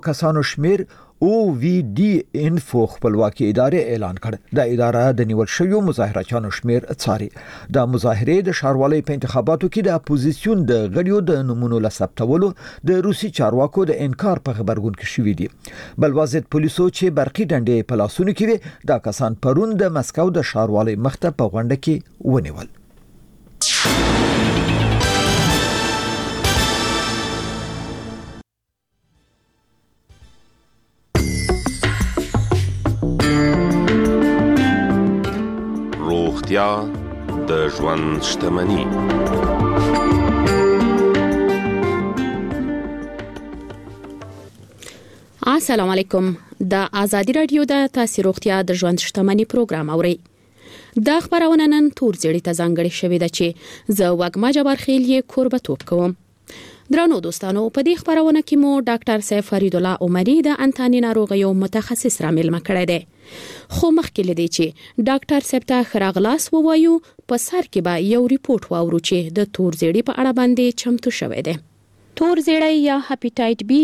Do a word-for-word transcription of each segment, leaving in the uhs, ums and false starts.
کسانو شمیر او وی ډي انفو خپلواکي ادارې اعلان کړ. د اداره د نیول شویو مظاهرچیانو شمیر څاري. د مظاهرې د ښاروالۍ په انتخاباتو کې د اپوزیسیون د غړیو د نمونو لثبتولو د روسي چارواکو د انکار په خبرګون کې شوې دي. بل وزید پولیسو چې برقي ډنډې په لاسونو کې وي دا کسان پرون د مسکو د ښاروالۍ مخته په غونډه کې ونیول. روغتیا د ژوند شتمني. السلام علیکم. د آزادی رادیو د تاسو روغتیا د ژوند شتمني پروګرام اورئ. د خبرونه نن تور زیړی ته ځانګړي شوې ده چې زه وګما جبار خیل یې کوربتوب کوم. درنو دوستانو په دې خبرونه کې مو ډاکټر سیف فرید الله عمری د انتاني ناروغیو متخصص را ملما کړی دی. خو مخکې لدی چې ډاکټر سیف ته خراغلاس ووایو په سر کې به یو ریپورت واورو چې د تور زیړی په اړه باندې چمتو شوی دی. تور زیړی یا هپاتایټ بی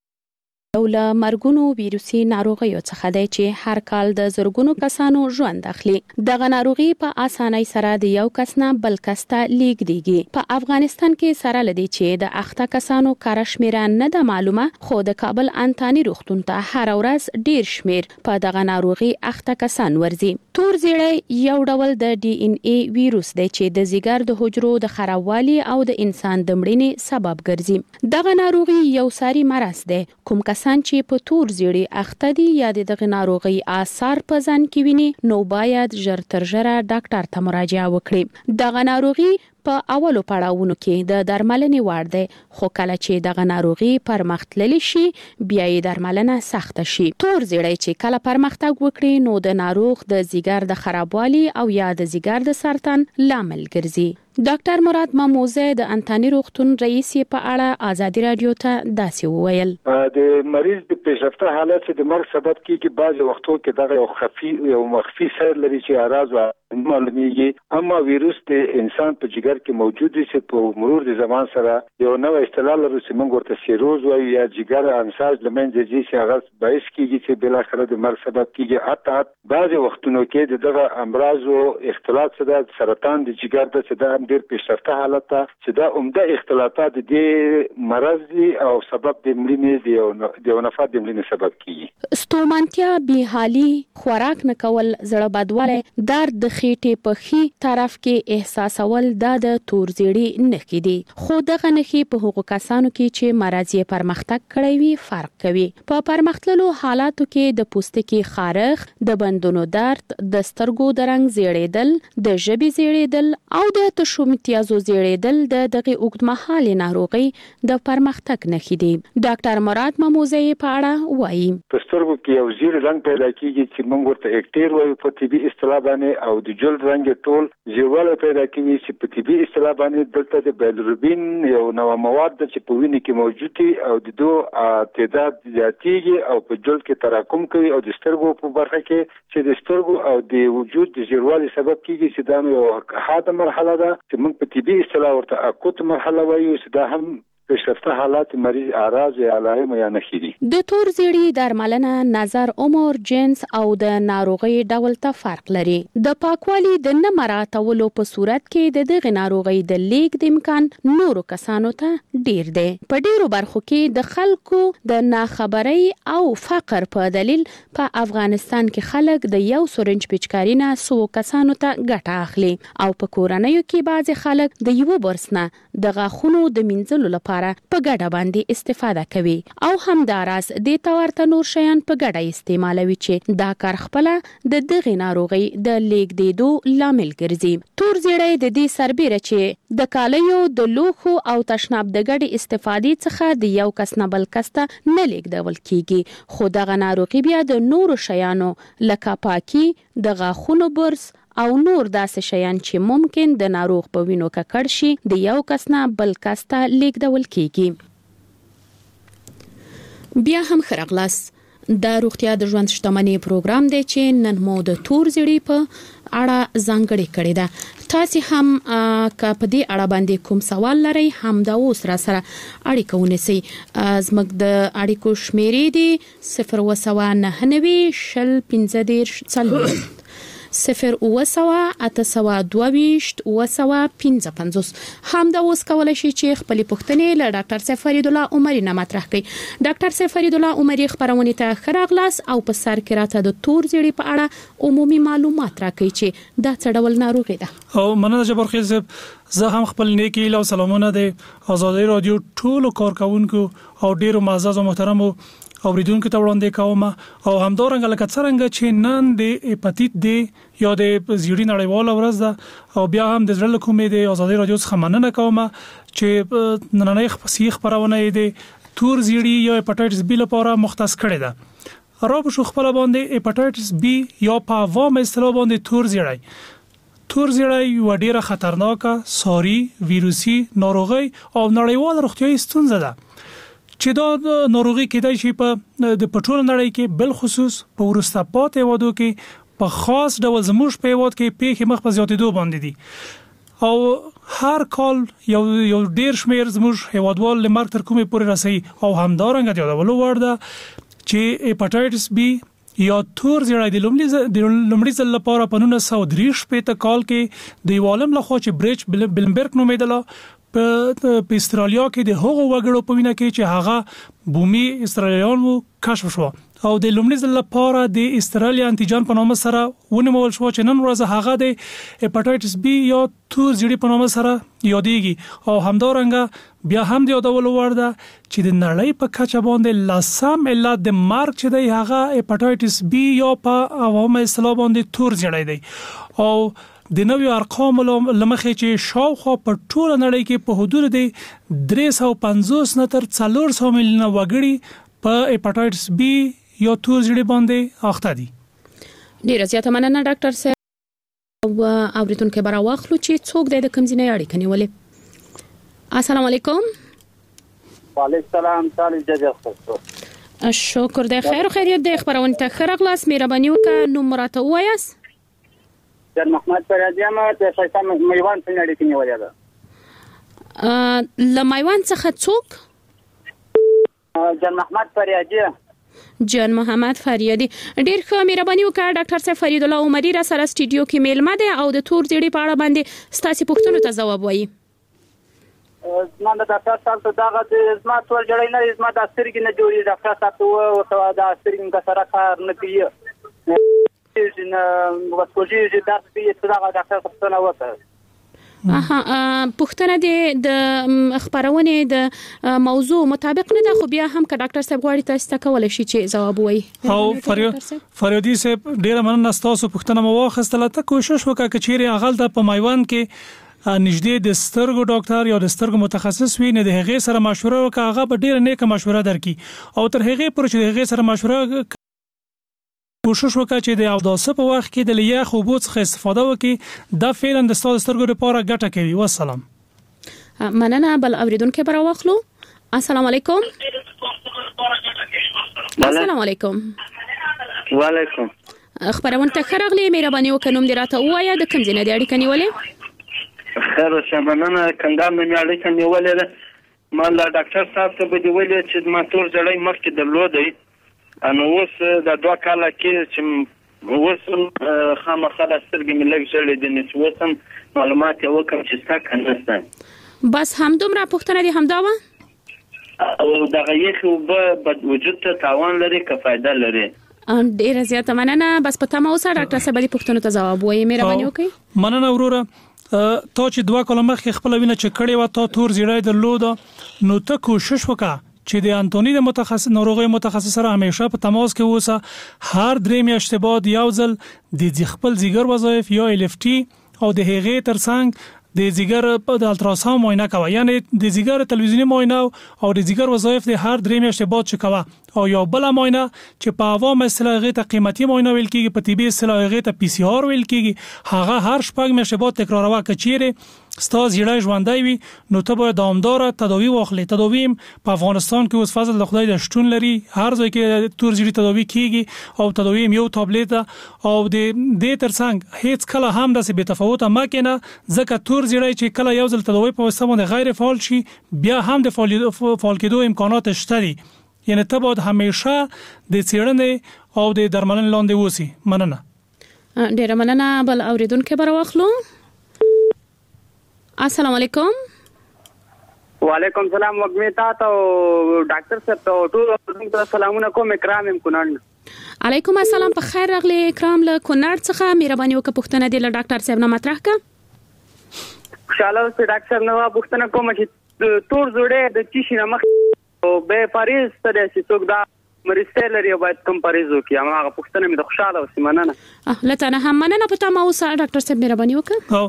یو له مرګونو ویروسي ناروغیو څخه دی چې هر کال د زرګونو کسانو ژوند اخلي. دغه ناروغي په اسانۍ سره د یو کس نه بل کس ته لیږديږي. په افغانستان کې سره لدی چې د اخته کسانو کار شمیره نه د معلومه، خو د کابل انتاني روغتون ته هر ورځ ډیر شمیر په دغه ناروغي اخته کسان ورځي. تور زیړی یو ډول د ډي ان اي ویروس دی چې د ځیګر د حجرو د خرابوالي او د انسان د مړینې سبب ګرځي. دغه ناروغي یو ساري مرض دی. کوم کسان چې په تور زیړی اخته دي یا دغه ناروغي آثار په ځان کې ویني نو باید ژر تر ژره ډاکټر ته مراجعه وکړي. دغه ناروغي په اولو پړاوونو کې د درملنې وړ دی، خو کله چې دغه ناروغي پرمختللی شي بیا یې درملنه سخته شي. تور زیړی چې کله پرمختګ وکړي نو د ناروغ د ځیګر د خرابوالي او یا د ځیګر د سرطان لامل ګرځي. ډاکټر مراد ماموزه د انتاني روغتون رئیس په اړه آزادی رادیو ته داسې وویل. د مریض د پیشرفته حالت د مرګ سبب کیږي. بعض وختو کې دغه یو خفي یو مخفي سیر لري چې اعراض معلومیږي، اما ویروس د انسان په جګر کې موجود دي چې په مرور د زمان سره یو نوې اصطلاح لري چې موږ ورته سیروز وایو یا جګر انساج لمنځه ځي چې هغه باعث کیږي چې بل اخر د مرګ سبب کیږي. حتی بعض وختونو کې دغه امراض او اختلاط سره سرطان د جګر د څخه ډیر پیشرفته حالت ته چې دا عمده اختلاطات د مرض دي او سبب د مړینې دی د نفات د مړینې سبب کیږي. ستومانتیا، بیحالي، خوراک نه کول، زړه بدواله، درد د خېټې په خي طرف کې احساسول دا د تور زیړی نښې دي. خو دغه نښې په هغو کسانو کې چې مرض یې پرمختګ کړی وي فرق کوي. په پرمختللو حالاتو کې د پوستکي خارښ، د بندونو درد، د سترګو د رنګ زیړېدل، د ژبې زیړېدل او د تشو امتیازو زیړېدل د دغه اوږدمهالې ناروغي د پرمختګ نښې دي. ډاکټر مراد ماموزه په اړه وایي. په سترګو کې یو زیړ رنګ پیدا کیږي چې موږ ورته اکټیر وایو په طبي اصطلاح باندې، او د جلد رنګ ټول زیړوالی پیدا کوي چې په طبي اصطلاح باندې دلته د بایلروبین یو نوع مواد چې په وینې کې موجود دي او د دوه تعداد زیاتیږي او په جلد کې تراکم کوي او د سترګو په برخه کې چې د سترګو او د وجود د زیړوالي سبب کیږي چې دا یو حاده مرحله ده چې موږ په طبي اصطلاح ورته اکوت مرحله وایو چې دا هم پیشرفته حالات مریض اعراض یا علائم یا نښې دي. د تور زیړی درملنه نظر، عمر، جنس او د ناروغي ډول ته فرق لري. د پاکوالي د نه مراعاتولو په صورت کې د دغه ناروغي د لیږد امکان نورو کسانو ته ډیر دی. په ډیرو برخو کې د خلکو د ناخبرۍ او فقر په دلیل په افغانستان کې خلک د یو سورنج پچکاري نه سو کسانو ته ګټه اخلي او په کورنیو کې بعض خلک د یو برس نه د غاښونو د مینځلو لپاره په ګډه باندې استفاده کوي او همداراز د تورته نور شیان په ګډه استعمالوي چې دا کار خپل د دغه ناروغي د لیږدېدو لامل ګرځي. تور زیړی د دې سربېره چې د کالیو د لوښو او تشناب د ګډې استفادې څخه د یو کس نه بل کس ته نه لیږدول کیږي، خو دغه ناروغي بیا د نورو شیانو لکه پاکي، د غاښونو برس او نور داسې شیان چې ممکن د ناروغ په وینو ککړ شي د یو کس نه بل کس ته لیږدول کیږي. بیا هم خرغلاس د روغتیا د ژوند شتمنۍ پروګرام دی چې نن مو د تور زیړي په اړه ځانګړي کړی ده. تاسو هم که په دې اړه باندې کوم سوال لرئ هم دا اوس را سره اړیکه ونیسئ. زموږ د اړیکو شمیرې دي صفر اووه سوه نهه نوي شل پنځه دېرش څلوېښت صفر اووه سوه اته سوه دوه ویشت اووه سوه پنځه پنځوس. هم دا اوس کولای شي چې خپل پوښتنې له ډاکټر صاحب فرید الله عمري نه مطرح کړي. ډاکټر صاحب فرید الله عمري خبرونه ته ښه راغلاست او په سر کې راته د تور زیړي په اړه عمومي معلومات راکړي چې دا څه ډول ناروغي ده. او مننه جبار خیل صاحب، زه هم خپل نیکی له سلامونه د آزادۍ رادیو ټولو کارکونکو او ډیرو معزز او محترمو اوریدونکو ته وړاندې کوم او همدارنګه لکه څنګه چې نن د هپاتیت دی یا د زیړي نړیواله ورځ ده او بیا هم د زړه له کومې د آزادۍ رادیو څخه مننه کوم چې نننۍ خبري خبرونه د تور زیړي یا هپاتایټس بی لپاره مختص کړي ده. را به شو خپل باندې هپاتایټس بی یا په عوام اصطلاح باندې تور زیړی تور زیړی یو ډیره خطرناکه ساري ویروسي ناروغي او نړیواله روغتیايي ستونزه ده چې دا ناروغي کېدای شي په د پټول نړۍ کې بل خصوص په ورسته پاتې وادو کې په خاص ډول زموږ په واد کې پیښې مخ په زیاتېدو باندې دي او هر کال یو یو ډیر شمیر زموږ هیوادوال لمرګ تر کومې پورې رسي او همدارنګه د یادولو وړ ده چې هپاتایټس بی یا تور زیړی د لومړي د لومړي ځل لپاره په نولس سوه درې شپږ کال کې د عالم لخوا چې بریچ بلنبرګ نومېدله په استرالیا کې د هغو وګړو په وینه کې چې هغه بومي استرالیان وو کشف شو او د لومړي ځل لپاره د استرالیا انټیجن په نوم سره ونیول شو چې نن ورځ هغه د هپاتایټس بی یا تور زیړي په نوم سره یادېږي او همدارنګه بیا هم د یادولو وړ ده چې د نړۍ په کچه باندې لاسم علت د مرګ چې دی هغه هپاتایټس بی یا په عوامه اصطلاح باندې تور زیړی دی او د نوې ارقام لمخې چې شاوخوا په ټوله نړۍ کې په حدود د درې سوه پنځوس نه تر څلور سوه میلیونه وګړي په هپاتایټس بی یا تور زیړي باندې اخته دي. ډیره زیاته مننه ډاکټر صاحب. او اوریدونکو برا واخلو چې څوک د کمزینې اړیکه نیولې. السلام علیکم. وعلیکم السلام. تعالی جزاک شکر د خیر خیریت د خبرونه ته خرغلاس مهرباني وکړه نو مراته وایاس. جان محمد فریادی ما د شایسته میوان په نړۍ کې نیولې ده. ا ل میوان څخه څوک؟ جان محمد فریادی. جان محمد فریادی ډیر ښه مهرباني وکړه ډاکټر صاحب فرید الله عمري را سره سټډیو کې میلمه ده او د تور زیړي په اړه باندې ستاسو پوښتنو ته ځواب وایي. زما د ډاکټر صاحب ته دغه د زما ټول جوړی نه زما د سترګې نه جوړي ډاکټر صاحب ته او ته د سترګې د سره کار نه کوي چې نو وسوجي چې درس به څه دغه ډاکټر صاحب ته وته. اها پوښتنه د خبرونه د موضوع مطابق نه ده خو بیا هم که ډاکټر صاحب غواړي تاسو ته کولای شي چې ځواب وایي. او فریادي صاحب ډیره مننه تاسو پوښتنه مو واخیستله ته کوشش وکړه چې چیرې اغل د په میوان کې نږدې د سترګو ډاکټر یا د سترګو متخصص وي نه د هغې سره مشوره وکړه هغه به ډیره نیکه مشوره درکړي او تر هغې پورې چې د هغې سره مشوره کوشش وکړه چې د اوداسه په وخت کې د لیاخ اوبو څخه استفاده وکړي دا فعلا د سترګو لپاره ګټه کوي. والسلام. مننه. بل اوریدونکو برا واخلو. السلام علیکم. السلام علیکم. وعلیکم. خبرونه ته خرغلی مهرباني وکړئ نوم دې راته وایا د کوم ځای نه دی اړیکه نیولې؟ خیر شمننه کندام مې اړیکه نیولې ده ما لا ډاکټر صاحب ته به دی ویلې چې ما تور جړی مخکې درلودې انو اوس د دوه کاله کې چې اوس خامخا د سترګې مې لږ ژړې دي نو اوس معلومات یې وکړم چې ستا کنه سته بس همدومره پوښتنه دي همدا وه او دغه یې خو به وجود ته تاوان لري که فایده لري. ډیره زیاته مننه. بس په تمه اوسه ډاکټر صاحب دې پوښتنو ته ځواب وایي مهرباني وکړئ. مننه وروره. ته چې دوه کاله مخکې خپل وینه چک کړې و ته تور زیړی درلود نو ته کوشش وکړه چې د انټونی د متخصص ناروغي متخصص سره همیشه په تماس کې اوسه هر درې میاشتې بعد یو ځل د خپل ځیګر وظایف یا ال اف ټي او د هغې ترڅنګ د ځیګر په د الټراساوند معاینه کوي یعنی د ځیګر تلویزیونی معاینه او د ځیګر وظایف د هر درې میاشتې بعد چې کوي او یو بل معاینه چې په عوام اصطلاح ته قیمتي معاینه ویل کیږي، په طبي اصطلاح ته پی سی آر ویل کیږي. هغه هر شپږ میاشتې بعد تکراروه. کچېره ستاسو زیړای ژوندۍ وي نو ته به دوامدار تداوی واخلې. تداوی په افغانستان کې اوس فضل خدای د شتون لري، هر ځای کې تور زیړی تداوی کیږي او تداوی یو ټابلیټ او د دې ترڅنګ هیڅ کله هم د څه تفاوت مکنه، ځکه تور زیړی چې کله یو ځل تداوی په واسطه باندې غیر فعال شي بیا هم د فعال کېدو امکانات شته دي. یعنی ته باید همیشه د څېړنې او د درملنې لاندې اوسې. مننه. ډیره مننه. بل اوریدونکو بر واخلو. السلام علیکم. وعلیکم السلام. وګمیتا ته ډاکټر صاحب ته ټول ته سلامونه کوم. اکرام ام کونړ. علیکم السلام. په خیر راغلی اکرام له کونړ څخه. مهرباني وکړه پوښتنه دې له ډاکټر صاحب نه مطرح کړه. خوشاله اوسئ ډاکټر صاحب. نو پوښتنه کوم چې تور زوړې د چی نه مخ او به پاریز ته چې څوک دا مریض لري باید کوم پاریز وکړي. هغه پوښتنه مې د خوشاله اوسئ. مننه. لته نه هم مننه. پته ما اوس ډاکټر صاحب مهرباني وکړه.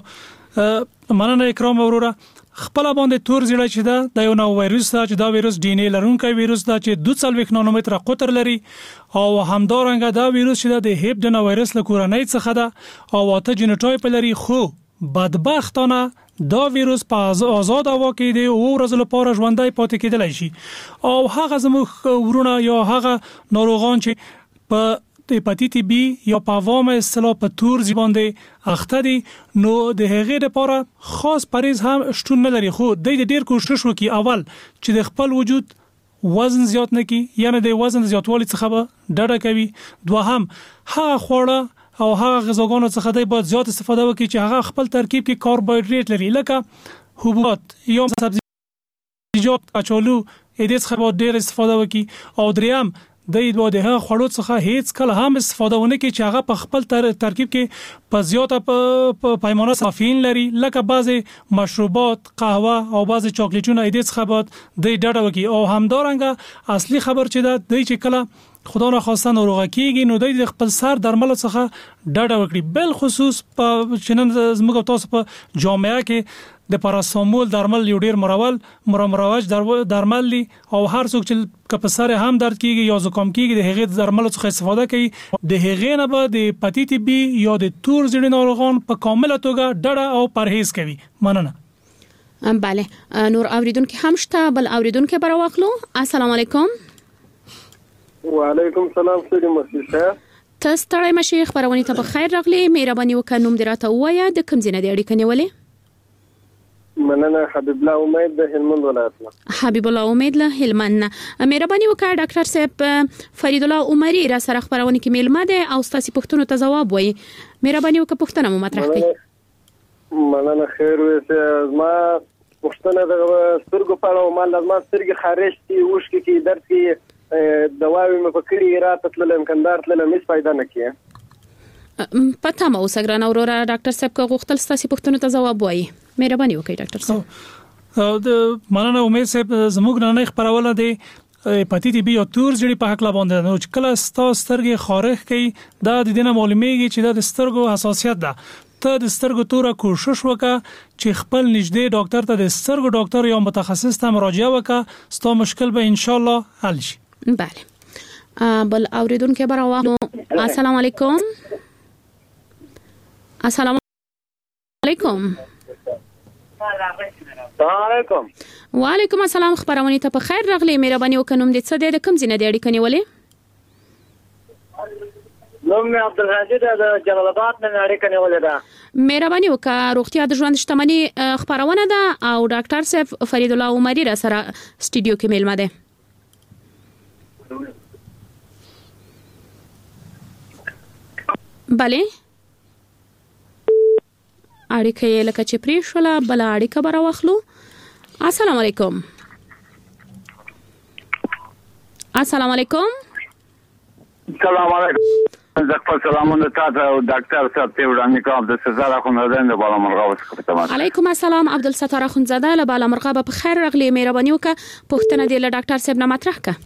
او مننه اکرام وروره. خپل باندې تور زیړی چې دا د یو نو وایروس دا چې دا وایروس ډي ان اي لرونکی وایروس دا چې دوه څلوېښت نانومتره قطر لري او همدارنګه دا وایروس چې د هیپ د وایروس له کورنۍ څخه ده او اته جینوټایپ لري. خو بدبختانه دا وایروس په آزاد هوا کې دی او ورځ لپاره ژوندۍ پاتې کېدلی شي او هغه زموږ ورونه یا هغه ناروغان چې په هپاتیت بی یا په عوام اصطلاح په تور باندې اخته دي نو د هغې لپاره خاص پریز هم شتون نه لري. خو د ډېر کوشش وکړي اول چې د خپل وجود وزن زیات نه کړي، یعنی د وزن زیاتوالي څخه به ډډه کوي. دوهم هغه خواړه او هغه غذاګانو څخه د باید زیات استفاده وکړي چې هغه خپل ترکیب کې کاربوهایډریټ لري، لکه حبوبات یا سبزیجات، کچالو، دې څخه باید ډېر استفاده وکړي. او دریم د دې د هغه خوړو څخه هیڅ کله هم استفاده ونه کړي چې هغه په خپل ترکیب کې په زیاته په پیمانه کافین لري، لکه بعضی مشروبات، قهوه او بعضی چاکلیټونه. دې څخه باید د ډډه وکړي. او همدارنګه اصلي خبر چې دا د چې کله خدا نه خواسته ناروغه کیږي نو د خپل سر درمل څخه ډډه وکړي. بل خصوص په چنن زموږ تاسو په جامعه کې د پاراسټامول درمل یو ډیر مرول مرمروج درمل دي او هر څوک چې په سر هم درد کیږي یا زکام کیږي د هغې درمل څخه استفاده کوي. د هغې نه به د هپاتیت بی یا د تور زیړي ناروغان په کامله توګه ډډه او پرهیز کوي. مننه. بله نور اوریدونکو هم شته. بل اوریدونکو بر واخلو. السلام علیکم. وعلیکم السلام. سړي مسیحه تاسو ته مشیخ خبرونه ته بخیر راغلی. مهرباني وکړه نوم دې راته وایا، د کوم ځای نه دی اړیکه نیولې؟ مننه. حبیب الله امید د هلمند ولایت نه. حبیب الله امید له هلمند نه. مهرباني وکړه ډاکټر صاحب فرید الله عمری را سره خبرونه کې میلمه ده او ستاسو پوښتنو ته جواب وایي. مهرباني وکړه پوښتنه مو مطرح کړئ. مننه. خیر وې ما پوښتنه د سترګو په اړه ما لازم سترګې خارج دي اوښ کې درد کې دواوی مې پکړی راته تللم کندهار تللم هیڅ فائدہ نه کیه. پته مو سګران اورورا ډاکټر صاحب کو غوښتل ستاسو پوښتنو ته جواب وایي. مهرباني وکړئ ډاکټر صاحب. د مننه امید صاحب زموږ نه خبرونه دي هپاتیت بی او تور زیړي په حق لا باندې نو چې کله ستاسو سترګې خارخ کوي دا د دې نه معلومیږي چې د سترګو حساسیت ده. ته د سترګو توره کوشش وکړه چې خپل نږدې ډاکټر ته د سترګو ډاکټر یا متخصص ته مراجعه وکړه. ستاسو مشکل به ان شاء الله حل شي. بله. بل اوریدونکو بر واخلو. السلام علیکم. السلام علیکم. السلام علیکم. وعلیکم السلام. خبرونه ته په خیر راغلی. مهرباني وکړه نوم دې څه دی، د کوم ځای نه دی اړیکه نیولې؟ نوم مې عبدالحمید د جلال آباد نه اړیکه نیولې ده. مهرباني وکړه. روغتیا د ژوند شتمنۍ خبرونه ده او ډاکټر صاحب فرید الله عمری را سره سټوډیو کې میلمه ده. بله اړیکه یې لکه چې پرې شوله. بل اړیکه بر واخلو. السلام علیکم. السلام علیکم. السلام علیکم. زکفر سلامونه تاسو او ډاکټر صاحب ته وړاندې کوم. د سزار اخوندزاده د بالامرغه وسکته. علیکم السلام. عبدالستار اخوندزاده له بالامرغه په خیر راغلی. مهرباني وکړه پوښتنه دې له ډاکټر صاحب نه مطرح کړه.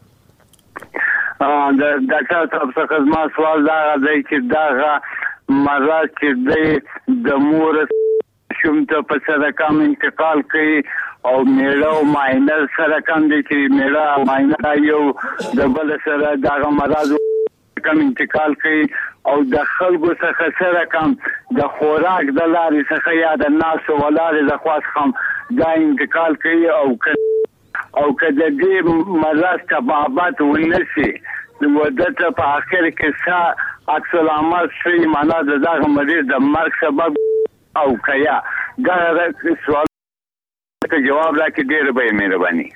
د ډاکټر صاحب څخه ما سوال دا دی چې دا مرض چې د مور شوم ته په صدقه انتقال کوي او میړه او ماینر سره کم دي چې میړه ماینر یو د بل سره دغه مرض کم انتقال کوي او د خلکو څخه سره کم د خوراک د لارې څخه یا د ناس ولارې د خواص هم دا انتقال کوي او او کله دې مرض تبعات ونشي د ودته په اخر کې سا عکس العمل شي معنا د دغه مریض د مرګ سبب او کیا دا سوال ته جواب راکړي ډېر به مهرباني.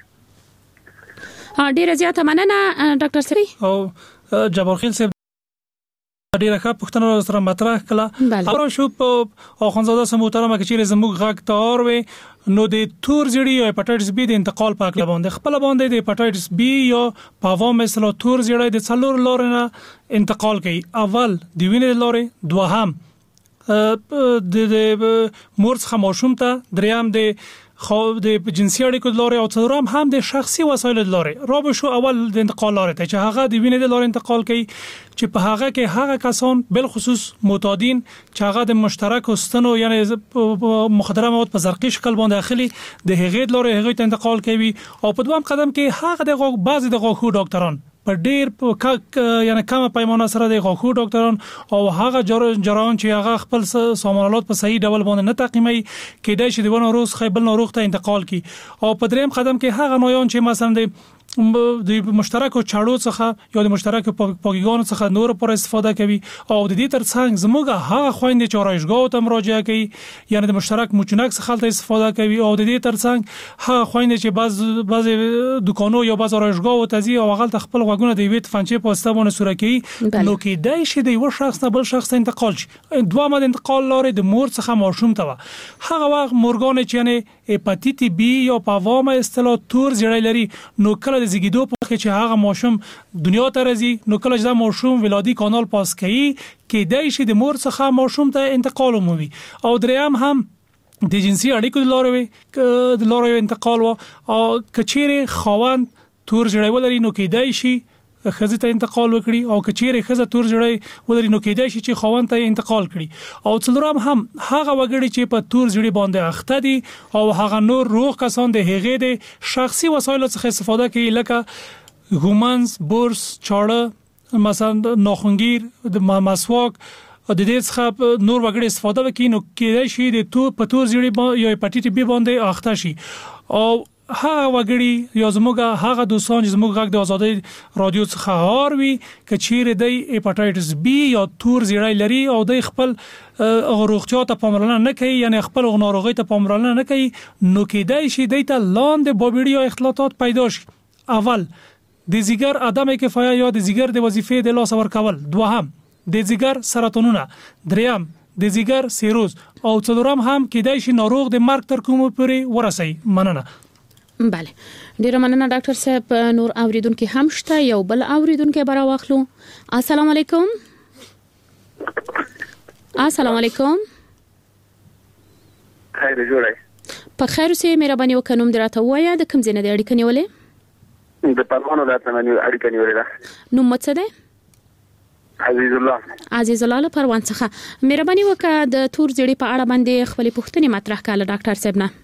ها ډېر زیاته مننه ډاکټر سری او جبار خیل صاحب ډیره ښه پوښتنه سره مطرح کړه. او شو په اخوندزاده سم محترمه کې چې زموږ غږ تار وي نو د تور زیړی او هپاتایټس بی د انتقال په اړه باندې خپل باندې د هپاتایټس بی یا پاوا مثلا تور زیړی د څلور لارې نه انتقال کوي. اول د وینې لارې، دوهم د مورس خموشوم ته، دریم د خو د جنسي اړیکو لارې او څلورم هم د شخصي وسایل لارې. را به شو اول د انتقال لارې ته چې هغه د وینې د لارې انتقال کوي چې په هغه کې هغه کسان بل خصوص معتادین چې هغه د مشترک استنو یعنی مخدره مواد په زرقي شکل باندې اخلي د هغې لارې هغه ته انتقال کوي. او په دوام قدم کې هغه د غوږ بعضي د غوښو ډاکټران په ډیر په یعنی کم پیمانه سره د غوښو ډاکټران او هغه جراحان چې هغه خپل سامانالات په صحیح ډول باندې نه تعقیمي کېدای شي د ونه روز خیبل ناروغ ته انتقال کی. او په دریم قدم کې هغه نویان چې مثلا د د مشترکو چاړو څخه یا د مشترکو پاکیګانو څخه نور پر استفاده کوي او د دې ترڅنګ زموږه هغه خويندې چې رايشګاو ته مراجعه کوي یعنی د مشترک موچنک څخه ته استفاده کوي او د دې ترڅنګ هغه خويندې چې بعض بعض دکانو یا بعض رايشګاو ته ځي او هغه خپل غوګونه د ویټ فنچې په استفاده سره کوي نو کې دای شي د یو شخص نه بل شخص ته انتقال شي. دوامه د انتقال لارې د مور څخه ماشوم ته هغه وخت مورګان چې یعنی هپاتیت بی یا پاوامه اصطلاح تور زیړی لري نو کله د زیږیدو په وخت چې هغه ماشوم دنیا ته راځي نو کله چې ماشوم ولادي کانال پاس کوي کې دای شي د مور څخه ماشوم ته انتقال ومومي. او دریم هم د جنسي اړیکو د لارې د لارې انتقال او کچېره خاوند تور زیړی ولري نو کې دای شي خزه ته انتقال وکړي او کچېره خزه تور جوړي ولري نو کېدای شي چې خوان ته انتقال کړي. او څلورم هم هغه وګړي چې په تور جوړي باندې اخته دي او هغه نور روغ کسان د هغې د شخصي وسایل څخه استفاده کوي لکه ګومنز، بورس، چاړه، مثلا ناخونګیر، د مسواک او د دې څخه نور وګړي استفاده وکړي نو کېدای شي د تو په تور جوړي یا هپاتیت بی باندې اخته شي. او هغه وګړي یا زموږه هغه دوستان چې زموږ غږ د آزادۍ رادیو څخه هاروي کچېره د هپاتایټس بی یا تور زیړی لري او د خپل روغتیا ته پاملرنه نه کوي یعنی خپل ناروغي ته پاملرنه نه کوي نو کېدای شي د ته لاندې بابیډي یا اختلاطات پیدا شي. اول د زیګر عدم کفایه یا د زیګر د وظیفې د لاس ور کول، دوهم د زیګر سرطانونه، دریم د زیګر سیروز او څلورم هم کېدای شي ناروغ د مرګ تر کومه پورې ورسي. مننه. بله ډیره مننه ډاکټر صاحب. نور اوریدونکو هم شته یو بل اوریدونکو برا واخلو. السلام علیکم. السلام علیکم. خیر جوړه په خیر سي مهرباني وکړم درته وایا د کوم ځای نه د اړیکې نیولې؟ د پرمانو راته نه اړیکې نیولې ده. نو مڅ ده؟ عزیز الله. عزیز الله له پروان څخه مهرباني وکړه د تور زیړي په اړه باندې خپل پوښتنې مطرح کړه ډاکټر صاحب نه.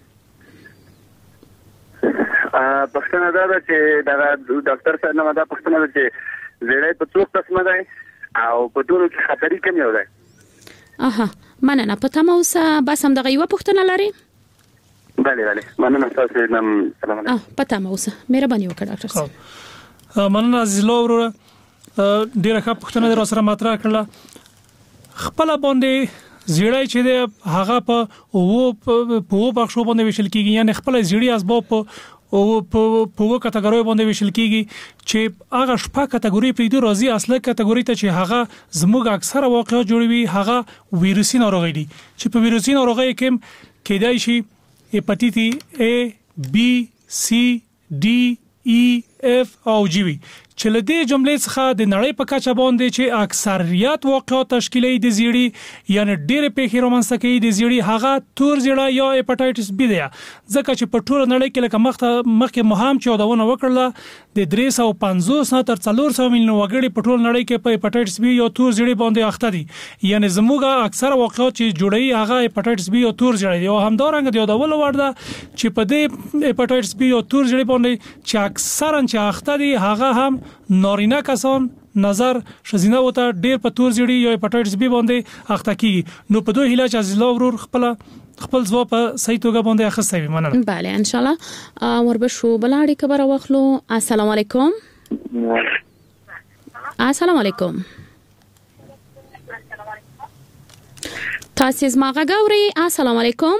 پښتنه دا چې دا ډاکټر صاحب نه دا پښتنه ده چې زیړی په څو قسمه ده او په ټولو کې خطرې کوم یو ده. اها مننه. پته مو اوسه بس هم دغه یو پښتنه لري؟ بله بله مننه تاسو نن سلام علیکم. اه پته مو اوسه مهرباني وکړه ډاکټر صاحب. مننه عزیز الله ورو ډیره ښه پښتنه در سره مطرح کړله. خپل باندې زیړی چې د هغه په او په بخښو باندې وشل کیږي یعنی خپل زیړی اسباب په او په په کټګوري باندې وشل کیږي چې هغه شپه کټګوري په دې راځي اصله کټګوري ته چې هغه زموږ اکثره واقعات جوړوي هغه ویروسي ناروغي دي چې په ویروسي ناروغي کې کېدای شي هپاتیت A B C D E F او جی وي چې لدې جملې څخه د نړۍ په کچه باندې چې اکثریت واقعات تشکیلي د زیړی یعنی ډېر په رامنځته کوي د زیړی هغه تور زیړی یا هپاتایټس بی دی ځکه چې په ټول نړۍ کې لکه مخته مخکې مهم چې یادونه وکړله د درې سوه پنځوس نه تر څلور سوه میلیون وګړي په ټول نړۍ کې په هپاتایټس بی یا تور زیړی باندې اخته دي یعنی زموږه اکثر واقعات چې جوړي هغه هپاتایټس بی یا تور زیړی دی او همدارنګه د یادول وړ ده چې په دې هپاتایټس بی یا تور زیړی باندې چې اکثرا چې اخته دي هغه هم نارینه کسان نظر شزینه وته ډیر په تور زیړی یا هپاتایټس بی باندې اخته کیږي نو په دوه هیله چې عزیز ورور خپل خپل ځواب په صحیح توګه باندې اخیسته وي مننه. بله ان شاء الله وربشو بلاړی خبره واخلو. السلام علیکم. السلام علیکم. تاسو زما غاوري. السلام علیکم.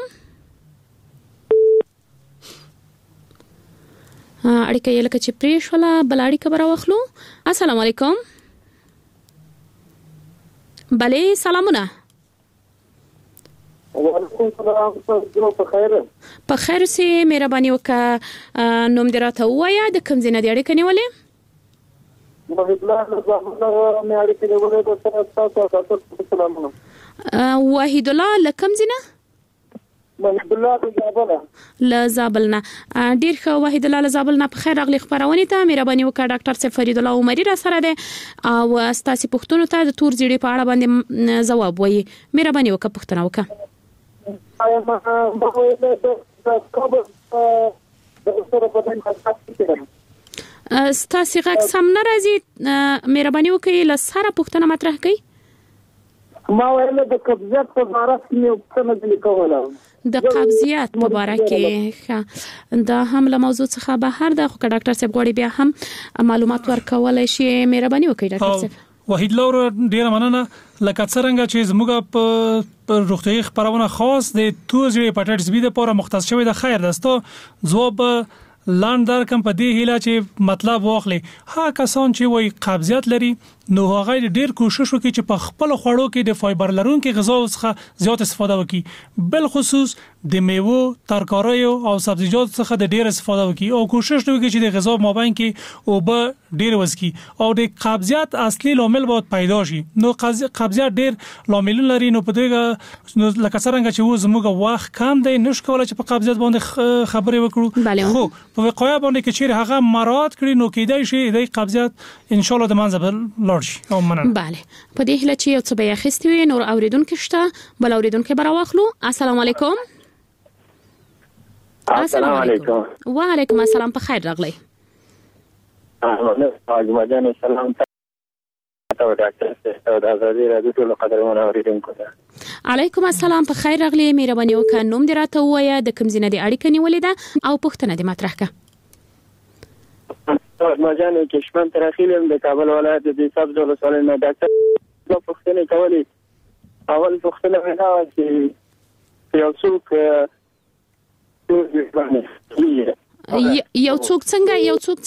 اړیکه یې لکه چې پریش ولا بلاړی خبره واخلو. السلام علیکم. بله سلامونه. وعلیکم السلام. تاسو په خیر؟ په خیر سي مهرباني وکړه نوم دې راته وایا د کوم ځای نه دی اړیکه نیولې؟ وحید الله زما مې اړیکه نیولې د سره تاسو تاسو سلامونه. وحید الله لکم ځای نه؟ وحید الله د زابل. ل زابل نه. ډیر ښه وحید الله ل زابل نه په خیر راغلی خبرونه ته مهرباني وکړه ډاکټر صاحب فرید الله عمري را سره ده او ستاسو پوښتنو ته د تور زیړی په اړه باندې جواب وایي. مهرباني وکړه پوښتنه وکړه. آیا ما ما ویل د کابل د سره په دې ستاسو غږ سم نه راځي مهرباني وکړئ ل سره پوښتنه مطرح کړئ. ما ویل د قبضیت په اړه مې پوښتنه دي کوله. د قبضیت مبارک ښه دا هم له موضوع څخه بهر ده خو ډاکټر صاحب غوړي بیا هم معلومات ورکولای شي. مهرباني وکړئ ډاکټر صاحب. وحید لور ډیر مننه لکه څنګه چې زموږ په روغتيایي خبرونه خاص د تور زیړی هپاتایټس بی د پوره مختص شوی د خیر دستو ځواب لاندر کم په دې هیله چې مطلب واخلي ها کسان چې وای قبضیت لري نو هغه ډیر کوشش وکړي چې په خپل خوړو کې د فایبر لرونکو غذاو څخه زیات استفاده وکړي بل خصوص د میوه ترکاریو او سبزیجات څخه د ډیر استفاده وکړي او کوشش وکړي چې د غذا مابین کې او به ډیر وسکي او د قبضیت اصلي لامل باید پیدا شي نو قبضیت ډیر لاملونه لري نو په دې نو لکه څنګه چې و زموږ وخت کم دی نش کولای چې په قبضیت باندې خبرې وکړو خو په وقایع باندې کې چې هغه مراد کړی نو کېدای شي د قبضیت ان شاء الله د منځ او مننه. بله په دې هله چې یو څه به اخیستي وي نور اوریدونکو شته بل اوریدونکو به راوخلو. السلام علیکم. السلام علیکم. وعلیکم السلام په خیر راغلی. اهلا اجمعان سلام ته ډاکټر صاحب د ازادي راډیو ټول قدرمن اوریدونکو ته علیکم السلام په خیر راغلی. مهرباني وکړه نوم دې راته وایا د کوم ځای نه دی اړیکه نیولې ده او پوښتنه دې مطرح کړه. مجانو کشمن ترخیلم د کابل ولایت د سبز ولسوالۍ نه ډاکټر نو پوښتنه کولی اول پوښتنه مې دا و چې یو څوک یو څوک څنګه یو څوک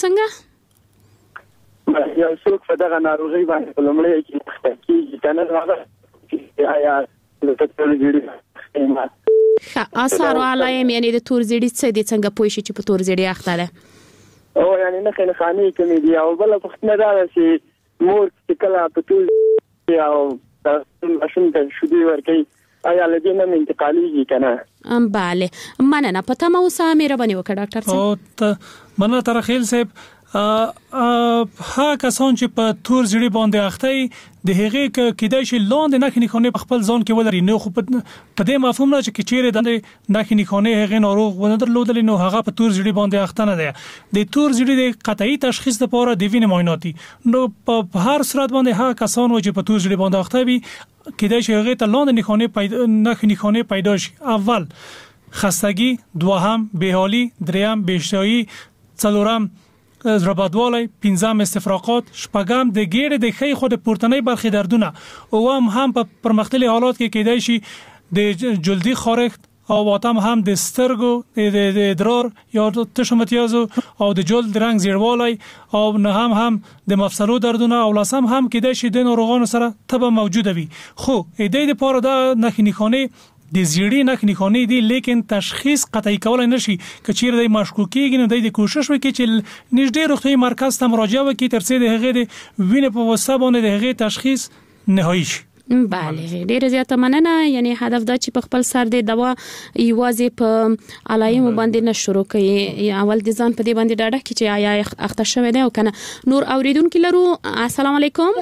څنګه یو څوک په دغه ناروغي باندې لومړی کې کیږي کنه هغه آیا د ټکنالوژي ښه اثر علایم یعنی د تور زیړی څه دي څنګه پوه شي چې په تور زیړی اخته ده او یعنی نه خنه خاني کوي دی او بل پوښتنه دا چې مور چې کله په ټول او تاسو ماشوم ته شودي ورکي آیا لدې نه انتقالي کنه ام bale مننه پته مو سم مهرباني وکړه ډاکټر صاحب او ته مننه تر خیل صاحب ها کسان چې په تور زیړی باندې اخته د هغه کېدای شي لاندې نه خني خونه په خپل ځان کې ولري نو خو په دې مفهوم نه چې چیرې د نه خني خونه هغه ناروغ ونه درلودل نو هغه په تور زیړی باندې اخته نه دی د تور زیړی د قطعي تشخیص لپاره د وینې معایناتي نو په هر صورت باندې ها کسان چې په تور زیړی باندې اخته وي کېدای شي هغه ته لاندې نه خونه پیدا نه خني خونه پیدا شي اول خستگی دوهم بهالي دریم بهشتایی څلورم زربادوالی پنځم استفراقات شپږم د ګیډې د خې خود پورتنۍ برخې دردونه او هم هم په پرمختللي حالات کې کېدای شي د جلدی خارښت او واتم هم د سترګو د ادرار یا تشمتیازو او د جلد رنگ زیړوالی او نه هم هم د مفصلو دردونه او لاسم هم کېدای شي د ناروغانو سره تبه موجوده وي خو د دې لپاره د نخنیخانه د زیړی نک نښانې دي لیکن تشخیص قطعي کول نه شي کچیر د مشکوکیږي نو د کوشش وکړي چې نږدې روغتي مرکز ته مراجعه وکړي ترڅو د هغې د وینې په واسطه باندې د هغې تشخیص نهایی شي. بله ډیره زیاته مننه. یعنی هدف دا چې په خپل سر د دوا یوازې په علایمو باندې نه شروع کړي، اول د ځان په دې باندې ډاډه کړي چې آیا اخته شوی دی او کنه. نور اوریدونکو لرو. السلام علیکم.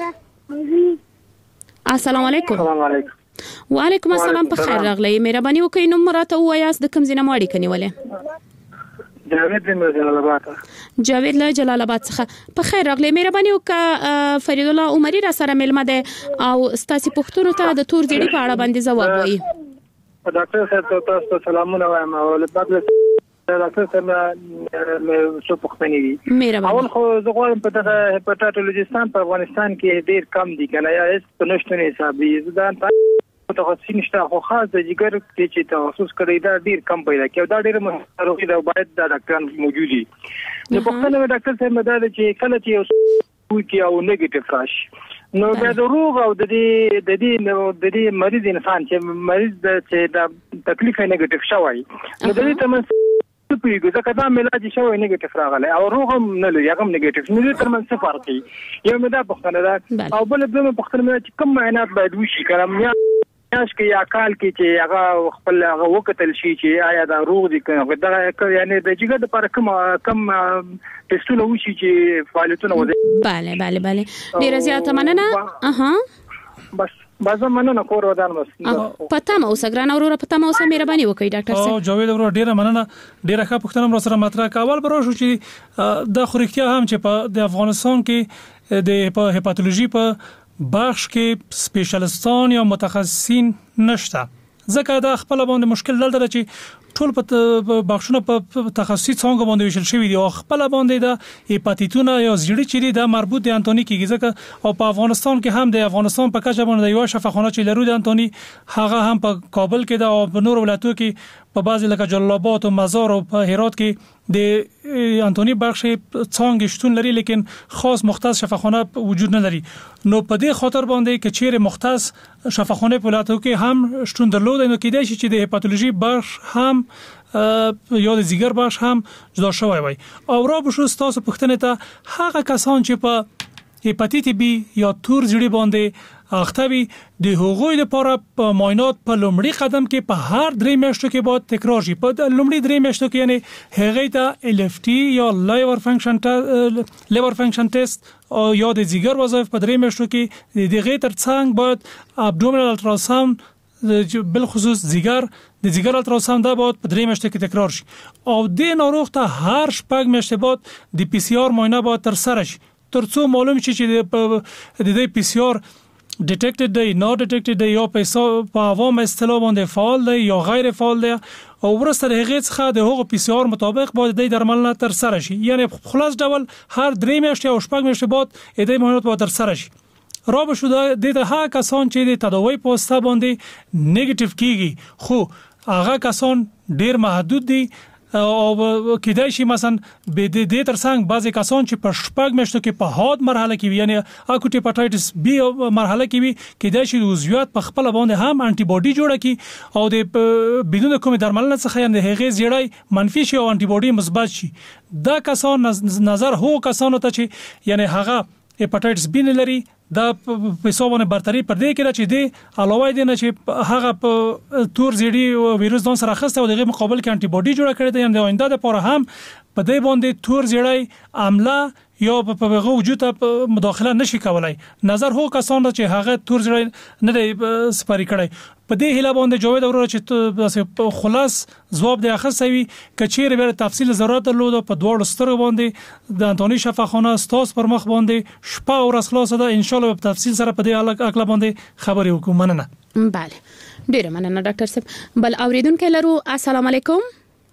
السلام علیکم. السلام علیکم. وعلیکم السلام. په خیر راغلی. مهرباني وکړئ نوم راته ووایاست، د کوم ځای نه مو اړیکه نیولې؟ جاوید له جلال آباد. جاوید له جلال آباد څخه. په خیر راغلی. مهرباني وکړه فرید الله عمري را سره ملمه ده او ستاسو پوښتنو ته د تور زیړي په اړه باندې ځواب وایي. ډاکټر صاحب تاسو ته سلامونه وایم او له بل ډاکټر صاحب مې څه پوښتنې دي. مهرباني. اول خو زه غواړم په دغه هپاتولوژیستان په افغانستان کې ډیر کم دي کنه یا هیڅ په نشته نه حسابي زه متخصص نشته خو خاص د جګر چې تخصص کړی دا ډیر کم پیدا کیږي دا ډیر مهمه ده باید دا ډاکټران موجود دي. نو په خپل ډاکټر صاحب مدار چې کله چې یو کې او نیگیټیو راشي نو دا د روغ او د دې د دې د دې مریض انسان چې مریض چې دا تکلیف نیگیټیو شوی نو د دې تمن څه پیږي ځکه دا ملاج شوی نیگیټیو راغلی او روغ هم نه لري هغه نیگیټیو نو تر من څه فرق دی. یو مې دا پوښتنه ده او بل دغه پوښتنه مې چې کوم معاینات باید وشي کړم یاش کې یا کال کې چې هغه خپل هغه وکتل شي چې آیا دا روغ دي کنه دا یعنی د جګر لپاره کوم کم ټیسټونه وشي چې فعالیتونه وځي. bale bale bale ډیر زیاته مننه. اها بس بازم مننه کور ودان بس پته مو سګران اورو پته مو سم مهرباني وکړئ ډاکټر صاحب. او جاوید اورو ډیر مننه. ډیر ښه پوښتنه مر سره مطرح کول برو شو چې د خورکتیا هم چې په د افغانستان کې د هپاتولوژي په بخش کې سپیشلیستان یا متخصصین نشته ځکه دا خپل باندې مشکل دلته چې ټول په بخښونه په تخصصي څنګه باندې وشل شوی دی او خپل باندې د هپاتیتونه یا زیړی چيري د مربوط دي انټونی کیږي ځکه او په افغانستان کې هم د افغانستان په کچه باندې یو شفاخانه چې لرو د انټونی هغه هم په کابل کې د او په نور ولایتونو کې په بعضی لکه جلال آباد او مزار او په هرات کې د انټونی بخش څنګه شتون لري لیکن خاص مختص شفاخانه وجود نه لري. نو په دې خاطر باندې کې چیرې مختص شفاخانه په ولایتونو کې هم شتون درلود نو کېدای شي چې د هپاتولوژي بخش هم یا د زیګر بخش هم جدا شوی وي. او را بشو تاسو پوښتنه ته هغه کسان چې په هپاتیت بی یا تور زیړی باندې اختوی د هغوی لپاره په معاینات په لومړي قدم کې په هر درې میاشتو کې باید تکرار شي. په لومړي درې میاشتو کې یعنی هغه ته ال اف ټي یا لیور فنکشن لیور فنکشن ټیسټ او یا د زیګر وظایف په درې میاشتو کې د غیر تر څنګ باید ابډومینل الټراساوند بل خصوص زیګر د زیګر الټراساوند دا باید په درې میاشتو کې تکرار شي او د ناروغ ته هر شپږ میاشتې بعد د پی سی آر معاینه باید تر سره شي ترڅو معلوم شي چې د د پی سی آر ډیټیکټډ دی نه ډیټیکټډ دی یا په عوام اصطلاح باندې فعال دی یا غیر فعال دی او ورسره هغه څخه د هغو پی سی آر مطابق باید د درملنه تر سره شي یعنی خلاص ډول هر درې میاشتې او شپږ میاشتې بعد د معاینات باید تر سره شي. را به شو د دغه کسان چې د تداوی په واسطه باندې نیگیټیو کیږي خو هغه کسان ډیر محدود دي او کېدای شي مثلا به د دې ترڅنګ بعضی کسان چې په شپږ میاشتو کې په حاد مرحله کې وي یعنی اکوټ هپاتایټس بی مرحله کې وي کېدای شي د عضویات په خپل باندې هم انټي باډي جوړه کی او د بدون کوم درملنه څخه یعنی هغه زیړی منفي شي او انټي باډي مثبت شي. دا کسان نظر هو کسانو ته چې یعنی هغه هپاتایټس بی نه لري دا په حسابونه برتري پر دې کې چې دی علاوه دي نه چې هغه په تور زیړی وایروس دون سره خسته او دغه مقابل کې انټي باډي جوړه کړی دی یعنی د آینده لپاره هم په دې باندې تور زیړی عمله یا په هغه وجود ته مداخله نشي کولای. نظر هو کسان چې هغه تور زیړی نه دی سپاری کړی په دې هله باندې جوړ اورو چې خلاص جواب دی اخصوي کچېره به تفصیل ضرورت درلود په دوه سترګو باندې د انټونی شفاخانه ستاس پر مخ باندې شپه او ورځ خلاص ده ان شاء الله په تفصیل سره په دې اړه باندې خبرې وکړو. مننه. bale ډیر مننه ډاکټر صاحب. بل اوریدونکو لرو. السلام علیکم.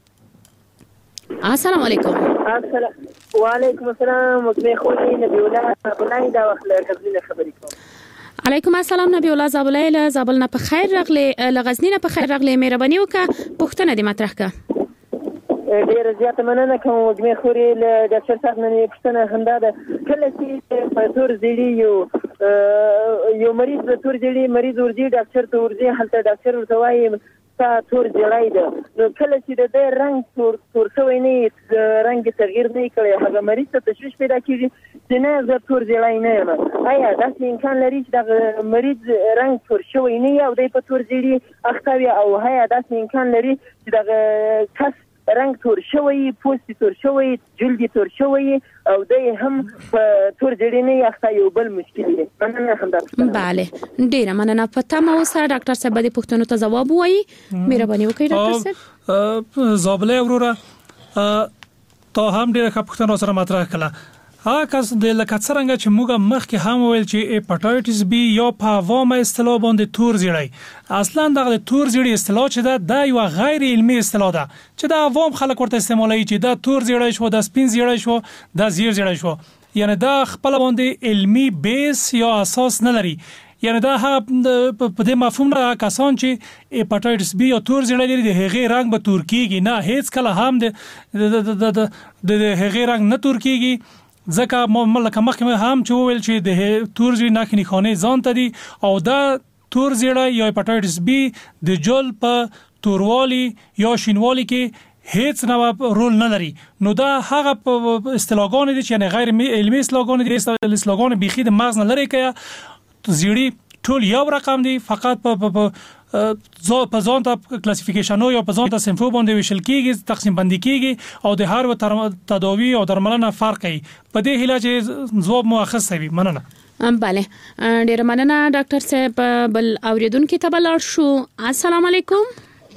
السلام علیکم. السلام وعلیکم السلام وکړه خو نبی الله بلای دا وخت لري خبرې کوم. علیکم السلام نبی الله زابلای له زابل نه په خیر راغلی لغزنی نه په خیر راغلی مهرباني وکړه پوښتنه دې مطرح کړه. ډیر زیات مننه کوم وګمه خوري له ډاکټر صاحب نه پوښتنه خندا ده کله چې په تور زیړی یو یو مریض د تور زیړی مریض ورځي ډاکټر ته ورځي هلته ډاکټر ورته وایي تا تور جړای ده نو کله چې د رنگ تور تور شوی نه رنگ تغییر نه کړي هغه مریض ته تشویش پیدا کیږي چې نه زه تور جړای نه یم آیا دا امکان لري چې د مریض رنگ تور شوی نه او د په تور جړی اختوي او هيا دا امکان لري چې د کس رنگ تور شوی پوست تور شوی جلد تور شوی او د هم په تور جړی نه اختوي او بل مشکل دی مننه همدارم bale ډیره مننه پته مو سره ډاکټر صاحب د پښتنو ته جواب وایي مهرباني وکړئ ډاکټر صاحب زابله وروره ته هم ډیره پښتنو سره مطرح کړه ها کس د لکه څنګه چې موږ مخکې هم ویل چې هپاتایټس بی یا په عوامه اصطلاح باندې تور زیړی اصلا دغه تور زیړی اصطلاح چې دا د یو غیر علمي اصطلاح ده چې د عوام خلک ورته استعمالوي چې دا تور زیړی شو د سپین زیړی شو د زیر زیړی شو یعنی دا خپل باندې علمي بیس یا اساس نه لري یعنی دا په دې مفهوم نه کسان چې هپاتایټس بی یا تور زیړی لري د هغې رنگ به تور کیږي نه هیڅ کله هم د د هغې رنگ نه تور کیږي ځکه ملک مخکې هم چې ویل چې د تور زیړی نه کني خانه ځان تدي او دا تور زیړی یا هپاتایټس بی د جل په توروالي یا شینوالي کې هیڅ نو رول نه لري نو دا هغه اصطلاحګان دي چې غیر علمي اصطلاحګان دي اصطلاحګان بيخي د مغز نه لري کیا زیړی ټول یو رقم دي فقط په زو په ځان ته کلاسیفیکیشن یا په ځان ته صنفو باندې ویشل کیږي تقسیم بندي کیږي او د هر و تداوی او درملنه فرق کوي په دې علاج ځواب مؤخذ وي مننه bale ډیر مننه ډاکټر صاحب بل اوریدونکو ته بل شو السلام علیکم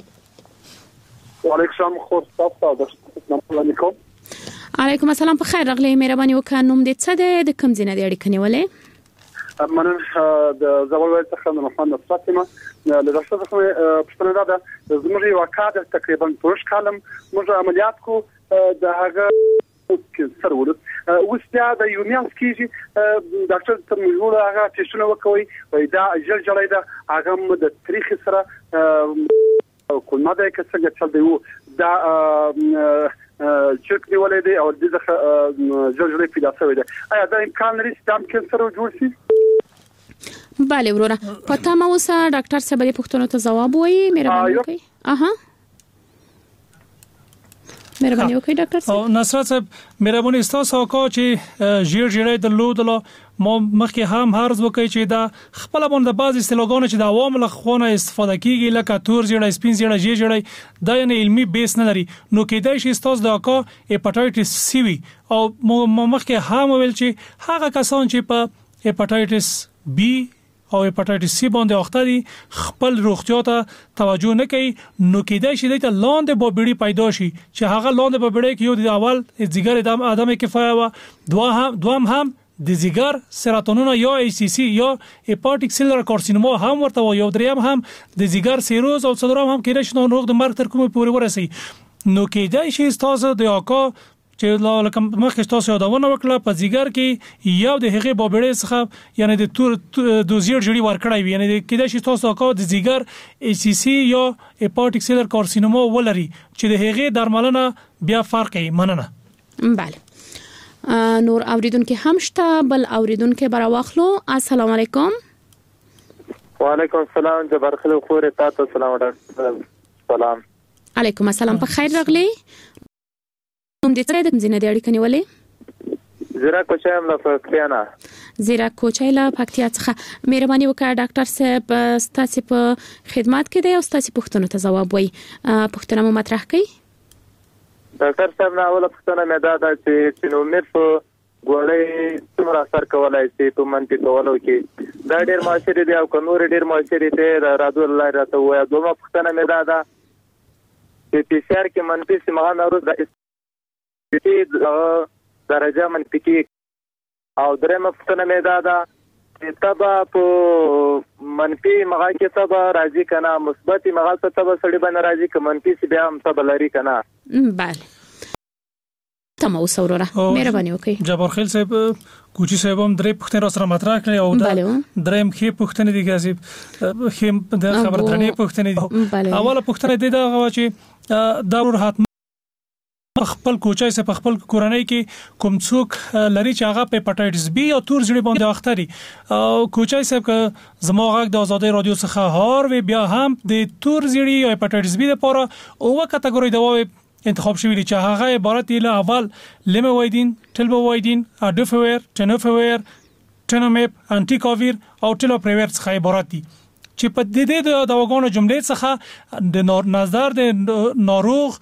وعلیکم السلام علیکم علیکم السلام په خیر راغلی مهرباني وکړئ نوم دې څه ده د کوم ځای نه دی اړیکه نیولې مننه د زوال څخه محمد فاطمه له ډاکټر څخه پښتنه ده زموږ یو کار تقریبا پوش کالم موږ عملیات کو د هغه سر ولود اوس دا د یومیانس کیږي ډاکټر تر موږ هغه تشنه وکوي وای دا جل جلای دا هغه د تاریخ سره کومه ده چې څنګه چل دی دا چک دی ولې دی او د جل جلای پیدا شوی دی آیا دا امکان لري چې دا کینسر جوړ شي bale ورونه پته مو سره ډاکټر صاحب د پښتنو ته جواب وایي مهرباني وکړئ اها مهرباني وکړئ ډاکټر صاحب او نصرت صاحب مهرباني تاسو کو چې ژیر ژیرې د لودلو مو مخکې هم هرڅ وکړي چې دا خپل باندې بعض استلوګونه چې د عوام له خونه استفاده کیږي لکه تور ژیرې سپین ژیرې ژیر ژیرې دا یعنی علمي بیس نه لري نو کېدای شي تاسو د اکا هپاتایټس سی وي او مخکې هم ویل چې هغه کسان چې په هپاتایټس بی او هپاتایټس سی باندې اخته دي خپل روغتیا ته توجه نه کوي نو کېدای شي د لاندې بوبړی پیدا شي چې هغه لاندې بوبړی کې یو د اول ځګر د ادمه کفایه و دوه هم دوام هم د ځګر سرطانونه یا ای سی سی یا هپاتیک سیلر کارسینوما هم ورته و یو دریم هم د ځګر سیروز او څلورم هم کېدای شي نو روغ د مرګ تر کومه پورې ورسي نو کېدای شي تاسو د اکا چې لکه مخکې تاسو یادونه وکړه په ځګر کې یو د هغې بوبړې څخه یعنی د تور د زیړ جړی ورکړای وي یعنی کېدای شي تاسو کا د ځګر ای سی سی یا هپاتیک سیلر کارسینوما ولري چې د هغې درملنه بیا فرق کوي مننه bale نور اوریدونکو هم شته بل اوریدونکو برا واخلو السلام علیکم وعلیکم السلام جبر خلو خور تاسو سلام ډاکټر سلام علیکم السلام په خیر راغلی کوم دې ترې د ځینې د اړیکې نیولې زیرا کوچایم لا پکتیانا زیرا کوچایلا پکتیا څخه مهرباني وکړه ډاکټر صاحب ستاسو په خدمت کې دی او ستاسو پوښتنو ته جواب وایي پوښتنه مو مطرح کړئ ډاکټر صاحب نو اوله پوښتنه مې دا ده چې سینومیر په ګولې څومره اثر کولای شي په منطق کولو کې دا ډېر مؤثر دی او کنور ډېر مؤثر دی راځو الله راته وایي دوه پوښتنه مې دا ده چې پی سی آر کې منفي سیمه ناروغ د درجه منفي کې او درېمه پوښتنه مې دا ده چې تبا په منفي مغا کې تبا راځي کنه مثبت مغا ته تبا سړي باندې راځي که منفي سی بیا هم تبا لري کنه bale تمام وسوره مهرباني وکړئ جبار خیل صاحب کوچی صاحب هم درې پوښتنې سره مطرح کړې او دا درېم کې پوښتنې دي غازی خیم د خبردارنې پوښتنې دي اوله پوښتنه دي دا چې ضرور حتما خپل کوچای سه خپل کورنۍ کې کوم څوک لري چې هغه په هپاتایټس بی او تور زړی باندې اختري او کوچای سه ک زموږ د آزادۍ رادیو څخه هار وی بیا هم د تور زړی او هپاتایټس بی لپاره او کټګوري دوا انتخاب شوی چې هغه عبارت دی له اول لیموایدین، ټلبوایدین، اډوفویر، ټنوفویر، ټنومیپ، انټي کوویر او ټلوپریور څخه عبارت دي چې په دې د دواګانو جملې څخه د نظر د ناروغ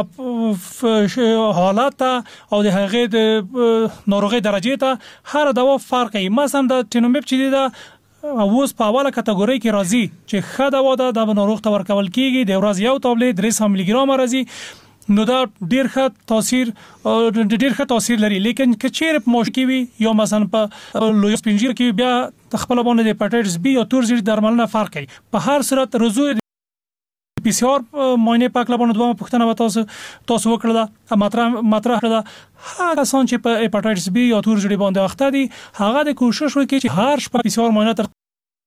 هغه حالت او د هغه د ناروغي درجه ته هر دوا فرق کوي. مثلا د ټینومیپ چې د اوس په اوله کټګوري کې راځي چې ښه دوا ده د ناروغ ته ورکول کیږي د ورځ یو ټابلیټ درې سوه ملي ګرام راځي نو دا ډیر ښه تاثیر ډیر ښه تاثیر لري. لیکن کچېر په موش کې وي یا مثلا په لوی سپینجیر کې بیا خپل باندې د هپاتایټس بی او تور زړی درملنه فرق کوي. په هر صورت رزو پی سی آر ماینه پاکله باندې دوه پښتنه تاسو تاسو وکړه مطرح مطرح کړه هغه سان چې په هپاتایټس بی او تور زړی باندې اخته دي هغه د کوشش وکړي چې هر شپه پی سی آر ماینه تر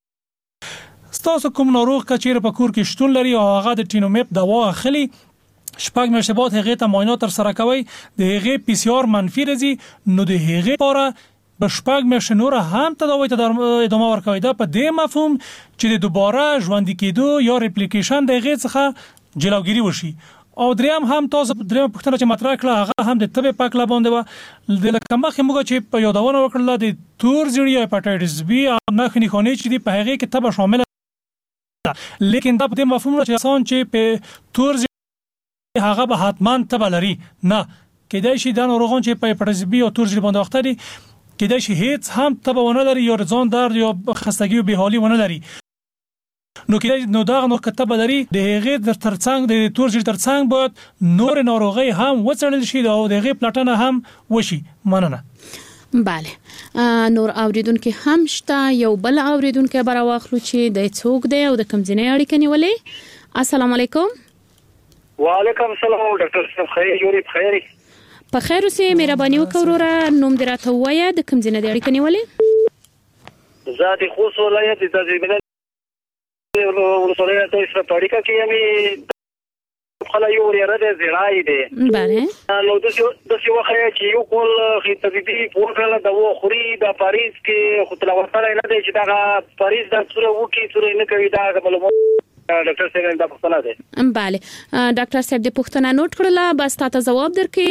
تاسو کوم ناروغ کچېر په کور کې شتون لري او هغه د ټینومیپ دوا اخلي شپږ میاشتې بعد هغه ته معاینات تر سره کوي د هغه پی سی آر منفي راځي نو د هغه لپاره په شپږ میاشتې نور هم تداوی ته ادامه ورکوي. دا په دې مفهوم چې د دوباره ژوند کېدو یا ریپلیکیشن د هغه څخه جلوګیری وشي. او دریم هم تاسو دریم پښتنه چې مطرح کړه هغه هم د طب پاکله باندې و د لکه مخه موږ چې په یادونه وکړل د تور زړی او هپاتایټس بی نه خني خونی چې د په هغه کې طب شامل ده لیکن دا په دې مفهوم چې آسان چې په تور هغه به حتمان تبه لري نه کېدای شي د ناروغان چې په هپاتایټس بی او تور زړی باندې اختري کېدای شي هیڅ هم تبه ونه لري یا ځان درد یا خستګي او بې حالي ونه لري نو کېدای نو دا نو کتابه لري د هغه در ترڅنګ د تور زړی ترڅنګ باید نور ناروغي هم وڅړل شي او د هغه پلاتنه هم وشي. مننه. بله نور اوریدونکو هم شته یو بل اوریدونکو بر واخلو چې د څوک دی او د کوم ځای اړیکه نیولې. السلام علیکم. وعلیکم السلام ډاکټر صاحب خیر یوري بخیر په خیر اوسې مهرباني وکړه نوم دې راته وایه د کوم ځای نه اړیکه نیولې. زه د خوست ولایت د تجربه ولسوالۍ ته سره اړیکه کې یمه خلا یوري راده زړای دی بله نو د د څه وخت چې یو کول خې طبيبي پورته د و خوري د پاریس کې خو تلوثره نه دی چې دا پاریس د څوره وکی څوره نه کوي دا معلومات ډاکټر صاحب دا پوښتنه ده. بله ډاکټر صاحب د پوښتنه نوٹ کړله بس تاسو جواب درکې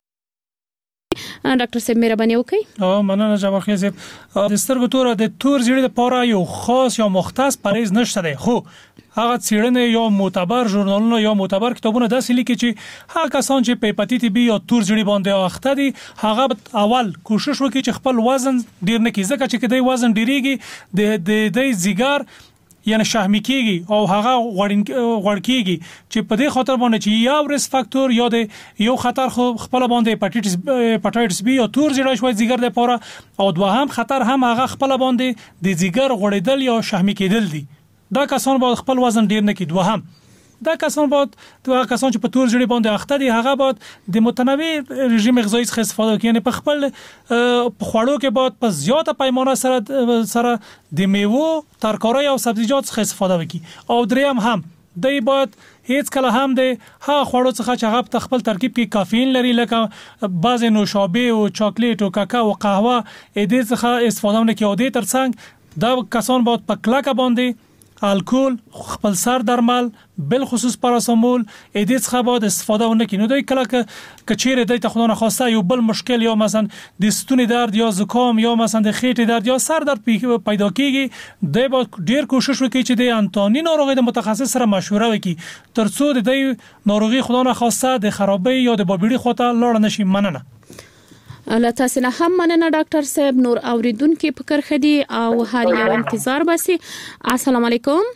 ډاکټر صاحب مهرباني وکړئ. او مننه جواب خیزه د سترګو تور د تور زړی لپاره یو خاص یا مختص پریز نشته دی خو هغه څېړنې یا معتبر ژورنالونه یا معتبر کتابونه داسې لیکي چې هغه کسان چې په هپاتیت بی یا تور زړی باندې اخته دي هغه اول کوشش وکړي چې خپل وزن ډیر نه کړي ځکه چې کدی وزن ډیریږي د د د زیګر یعنی شحمی کیږي او هغه غوړ کیږي چې په دې خاطر باندې چې یو ریس فاکتور یا د یو خطر خو خپل باندې هپاتایټس هپاتایټس بی او تور زړی شوی زیګر د پاره او دوهم خطر هم هغه خپل باندې د زیګر غوړېدل یا شحمی کېدل دي. دا کسان باید خپل وزن ډیر نه کړي. دوهم دا کسان باید دا کسان چې په تور زړی باندې اخته دي هغه باید د متنوع رژیم غذایی څخه استفاده وکړي یعنی په خپل خوړو کې باید په زیاته پیمانه سره سره د میوه ترکاری او سبزیجات څخه استفاده وکړي. او دریم هم دای باید هیڅ کله هم د ها خوړو څخه چې هغه خپل ترکیب کې کافین لري لکه بعض نوشابه او چاکلیټ او کاکاو او قهوه دې څخه استفاده نه کوي. او دې ترڅنګ دا کسان باید په کلکه باندې الکل خپل سر درمل بل خصوص پاراسامول ادیت څخه باید استفاده ونه کړي. نو دوی کله ک چیرې د ته خدانه خواسته یو بل مشکل یا مثلا د ستوني درد یا زکام یا مثلا د خېټې درد یا سر درد پیدا کیږي دوی باید ډیر کوشش وکړي چې د انټونی ناروغي د متخصص سره مشوره وکړي ترڅو د دې ناروغي خدانه خواسته د خرابې یا د بابېړي خواته لاړ نشي. مننه. الله تاسو نه هم مننه ډاکټر صاحب نور اوریدونکو فکر خدي او هر یو انتظار باسي. السلام علیکم.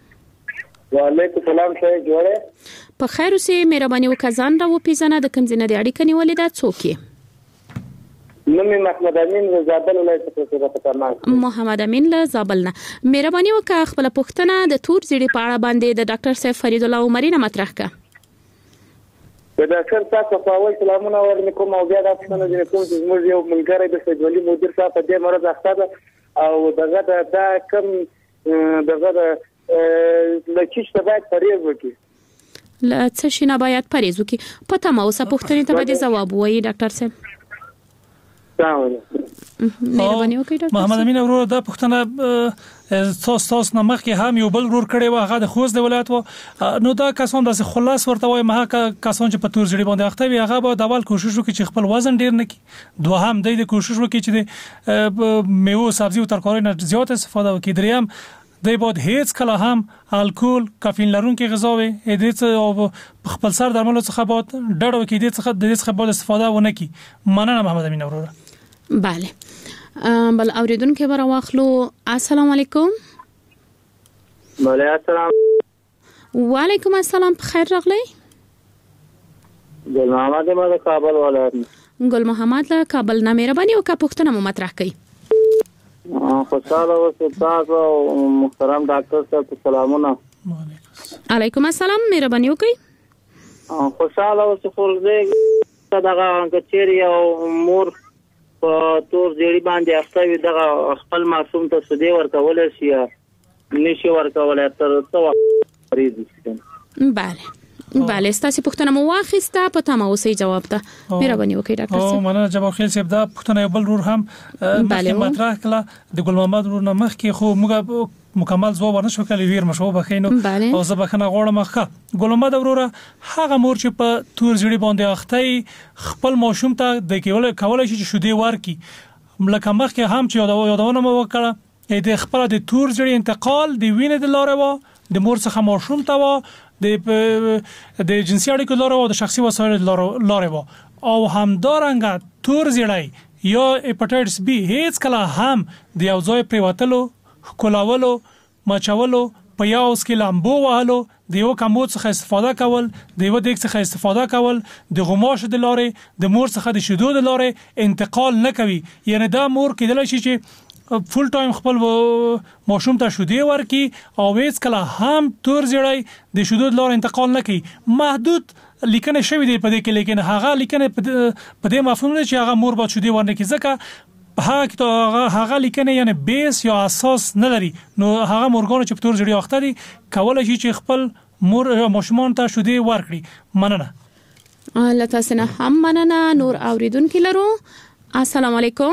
وعلیکم السلام شای جوړه په خیر اوسې مهرباني وکړئ را و پیژنه د کوم ځای د اړیکې نیولې ده څوک نو می محمد امین له زابل ولایت څخه پاتمان محمد امین له زابل نه مهرباني وکړئ خپل پوښتنه د تور زړی په اړه باندې د ډاکټر صاحب فرید الله عمري نه مطرح کړه. د ډاکټر تاسو په اول سلامونه ورنکوم او بیا د څنګه د کوم چې موږ یو ملګری د سجولي مدیر صاحب په دې مرز اخته ده او دغه دا کم دغه لکه چې باید پریز وکړي. له څه شي نه باید پرهیز وکړي؟ په تمه اوسه پوښتنې ته به ځواب ووایي ډاکټر صاحب. مهرباني وکړئ ډاکټر محمد امین ورور دا پوښتنه تاسو تاسو نه مخکې هم یو بل ورور کړی و، هغه د خوست د ولایت و. نو دا کسان داسې خلاص ورته وایي مها کسان چې په تور زړی باندې اخته وي هغه به د اول کوشش وکړي چې خپل وزن ډیر نه کړي، دوهم د کوشش وکړي چې د میوه سبزی او ترکاري نه زیات استفاده وکړي، دریم د بعد هیڅ کله هم الکول کافین لرونکي غذا وي د خپل سر درملو څخه بعد ډډه وکړي، د څخه د څخه بعد استفاده ونه کړي. مننه محمد امین ورور. بله بل اوریدونکو به راوخلو. السلام علیکم. وعلیکم السلام. وعلیکم السلام، بخیر راغلی. ګل محمد ما د کابل ولایت. ګل محمد له کابل نه مهرباني وکړه پوښتنه مو مطرح کړئ. خوشاله اوسئ تاسو محترم ډاکټر صاحب، سلامونه. علیکم السلام، مهرباني وکړئ. خوشاله اوسئ خو دې دغه کچېری او مور په تور زیړی باندې اخته وي دغه خپل معصوم ته سودی ورکول شي نشي ورکول تر څو فریضه. بله بله ستاسو پوښتنه مو واخیسته، په تمه اوسئ جواب ته. مهرباني وکړئ ډاکټر صاحب. او مننه جواب خیل صاحب. دا پوښتنه یو بل ورور هم مخکې مطرح کړه د ګل محمد ورور نه مخکې، خو موږ مکمل ځواب ورنشو کړی، ویر مشو بخینو او زه بخنه غوړم. مخه ګل محمد ورور هغه مور چې په تور زړی باندې اخته خپل ماشوم ته د کول کولای شي چې شودي ورکي، ملکه مخکې هم چې یادونه مو وکړه د خپل د تور زړی انتقال د وینې د لارې و د مور څخه ماشوم ته و د د جنسي اړیکو لاره او د شخصي وسایلو لاره و، او همدارنګه تور زړی یا هپاتایټس بی هیڅ کله هم د یو ځای پریوتلو کولاولو ماچولو په یو سکه لامبو وهلو د یو کمو څخه استفاده کول د یو دیګ څخه استفاده کول د غماش د لارې د مور څخه د شیدو د لارې انتقال نه کوي. یعنی دا مور کېدل شي چې فول ټایم خپل ماشوم ته شودي ورکي او هیڅ کله هم تور زړی د شودو د لارې انتقال نه کوي. محدود لیکنه شوی دی په دې کې، لیکن هغه لیکنه په دې مفهوم نه چې هغه مور با شودي ورنکي، ځکه هغه هغه لیکنه یعنی بیس یا اساس نه لري. نو هغه مورګانو چې په تور زړی وخت دي کولای شي چې خپل مور ماشومان ته شودي ورکړي. مننه. الله تاسو نه هم مننه. نور اوریدونکو لرو. السلام علیکم.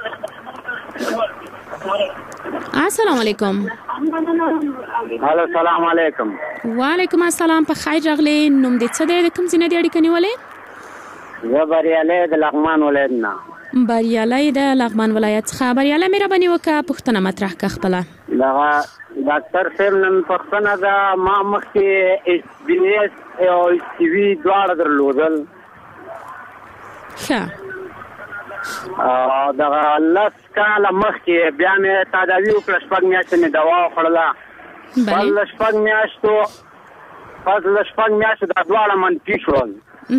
السلام علیکم. هالو السلام علیکم. وعلیکم السلام، په خیر راغلی. نوم دې څه دی، د کوم ځای نه دی اړیکه نیولې؟ زه بریالي د لغمان ولایت نه. بریالي د لغمان ولایت څخه. بریالي مهرباني وکړه پوښتنه مطرح کړه خپل. دغه ډاکټر صاحب نن پښتنه دا ما مخکې ایچ بی ایس او ایچ سی وی دواړه درلودل. ښه. دغه لاس کاله مخکې بیا مې تداوی وکړه، شپږ میاشتې مې دوا وخوړله. پس له شپږ میاشتو پس له شپږ میاشتو دا دواړه منفي شول.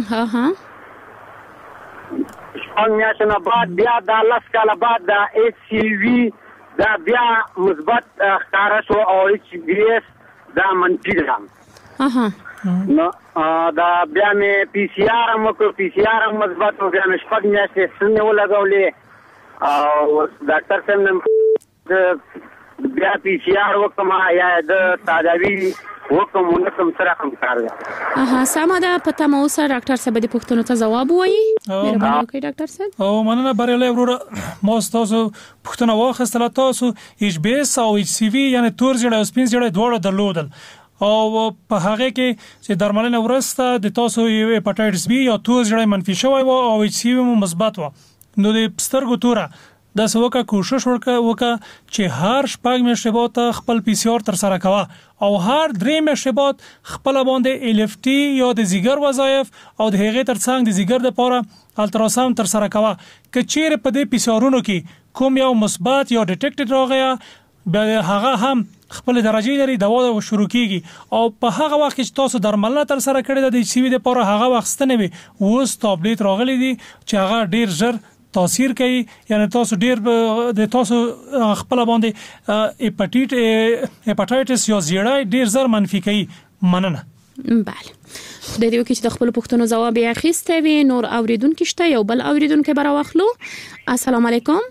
شپږ میاشتو نه بعد بیا دا لس کاله بعد دا ایچ سی وی دا بیا مثبت ښکاره شو او ایچ بی ایس دا منفي ده. نو دا بیا مې پی سی آر هم وکړو، پی سی آر هم مثبت و، بیا مې شپږ میاشتې سلنې ولګولې او ډاکټر صاحب نه بیا پی سی آر وکړم یا د تداوي وکړم ونه کوم سره کوم کار ده. اها سمه ده. پته مو سره ډاکټر صاحب دې پوښتنو ته ځواب وایي. مهرباني وکړئ ډاکټر صاحب. او مننه بریالي ورور. ما تاسو پوښتنه واخیستله، تاسو ایچ بی ایس او ایچ سی وی یعنی تور زړی او سپین زړی دواړه درلودل او په هغه کې چې درملنه ورسته د تاسو هپاتایټس بی یا تور زړی منفي شوی و او ایچ سی وی مو مثبت و. نو د سترګو توره د سوکا کوشش وکړه وکړه چې هر شپږ میاشتې بعد خپل پی سی آر تر سره کوا او هر درې میاشتې بعد خپل باندې ال اف ټي یا د زیګر وظایف او د هغې ترڅنګ د زیګر لپاره الټراساوند تر سره کوا. که چیرې په دې پی سی آرونو کې کوم یو مثبت یا ډیټیکټډ راغیا به هغه هم خپل درجه لري دوا شروع کیږي او په هغه وخت چې تاسو درملنه تر سره کړی د سی وی لپاره هغه وخت ستنه وي اوس ټابلیټ راغلي دي چې هغه ډیر ژر تاثیر کوي. یعنی تاسو ډیر د تاسو خپل باندې هپاتیټ هپاتایټس یا زیړای ډیر زر منفي کوي. مننه. بله خدای دې وکړي چې د خپل پوښتنو ځواب یې اخیسته وي. نور اوریدونکو شته، یو بل اوریدونکو به راوخلو. السلام علیکم.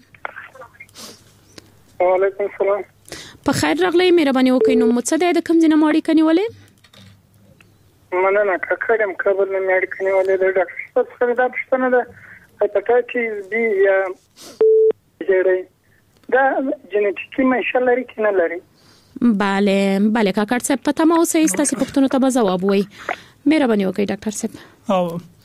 وعلیکم السلام. په خیر راغلی. مهرباني وکړئ نو مو څه دی، د کوم ځای نه مو اړیکه نیولې؟ مننه کاکړم کابل نه مې اړیکه نیولې ده ډاکټر صاحب څخه دا پوښتنه ده هپاتایتس بي یا زیړی دا جنټیکي منشأ لري که نه لري؟ بله بله کاکړ صاحب پته مو اوسه ستاسو پوښتنو ته به جواب وایي. مهرباني وکړئ ډاکټر صاحب. او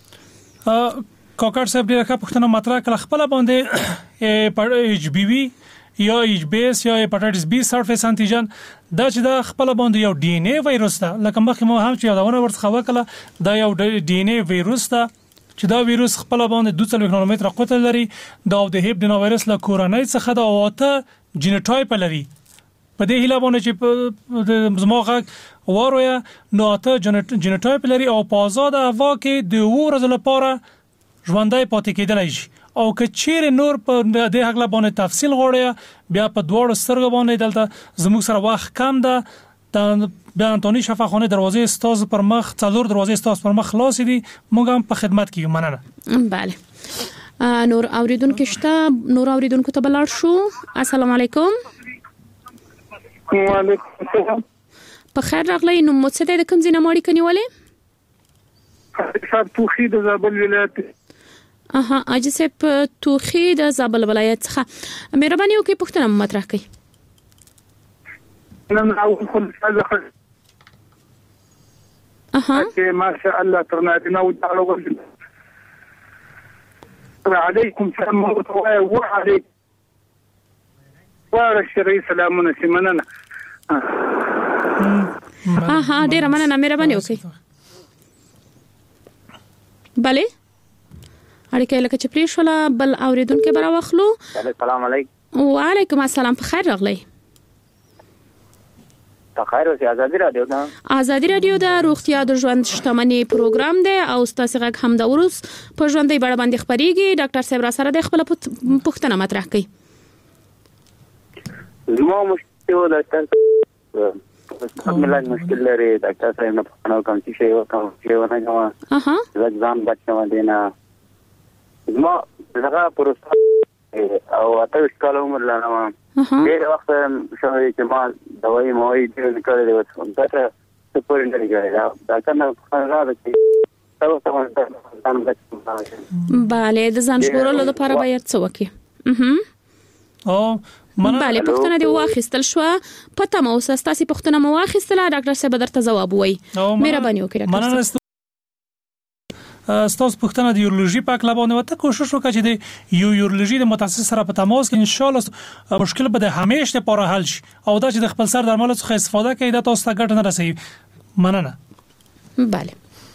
کاکړ صاحب ډیره ښه پوښتنه مطرح کړه. خپل باندې ایچ بي وي یا ایچ بي اس یا هپاتایتس بي سرفیس انټیجن دا چې دا خپل باندې یو ډي ان اي وایروس ده. لکه مخکې مو هم چې یادونه ورڅخه وکړه دا یو ډي ان اي وایروس ده چې دا وایروس خپل باندې دوه څلوېښت نانومتره قطر لري. دا د هیپډینا وایروس له کورنۍ څخه دا واته جینوټایپ لري. په دې هیله باندې چې د زموږه وارویا نو اته جینوټایپ لري او په آزاد هوا کې د ورځ لپاره ژوندۍ پاتې کېدلی شي. او که چیرې نور په دې حق باندې تفصیل غواړي بیا په دوړ سترګو باندې دلته زموږ سره وخت کم ده. د بیا انټونی شفاخانه دروازې استاد پر مخ څلور دروازې استاد پر مخ خلاص دي. موږ هم په خدمت کې یو. مننه. بله نور اوریدونکو شته نور اوریدونکو ته بلار شو. السلام علیکم. وعلیکم السلام. په خیر راغلی. نو مو څه د کوم ځای نه ماړی کنيواله؟ صاحب توخی د زابل ولایت. اها اجي صاحب توخی د زابل ولایت څخه مهرباني وکړئ پوښتنه مطرح کړئ. نن اول خل ځخه اها چې ماشاء الله ترنا دي نو تعالوا عليكم سلام الله عليكم وعليكم سلامونه سیمنه. اها ډیره مننه مهرباني وکړئ. بله اړیکه لکه چې پرې شوله بل اوریدونکو برا واخلو. السلام علیکم. وعلیکم السلام. په خیر راغلی. په خیر اوسئ. ازادي رادیو ده ازادي رادیو د روغتیا د ژوند شتمنۍ پروګرام دی او تاسو غږ هم د ورس په ژوندۍ بڼه باندې خبريږي. ډاکټر صاحب را سره د خپل پوښتنه مطرح کړي. زما مشکل ډاکټر ملان مشکل لري. ډاکټر صاحب نه پوښتنه کوم چې شی وکړم چې ونه جواب. اها ځان بچنه دینا زما دغه پروسه او اته کال عمر لرم. ډېر وخت شوی چې ما دوايي موي دې کړې ده وڅم دا څه پورې نه لګي دا دا څنګه راځي تاسو ته ځان بچم. bale د ځان ژغورلو لپاره باید څه وکړي؟ اها او bale پوښتنه دی واخیستل شو. پته مو سستاسي پوښتنه مو واخیستله. ډاکټر صاحب درته جواب وایي. مهرباني وکړئ ډاکټر صاحب. ستاسو پوښتنه د یورولوژي په اړه باندې وته کوشش وکړه چې د یو یورولوژي د متخصص سره په تماس کې ان شاء الله مشکل به د همیشه لپاره حل شي او دا چې د خپل سر درمل څخه استفاده کوي دا تاسو ته ګټه نه رسوي. مننه. bale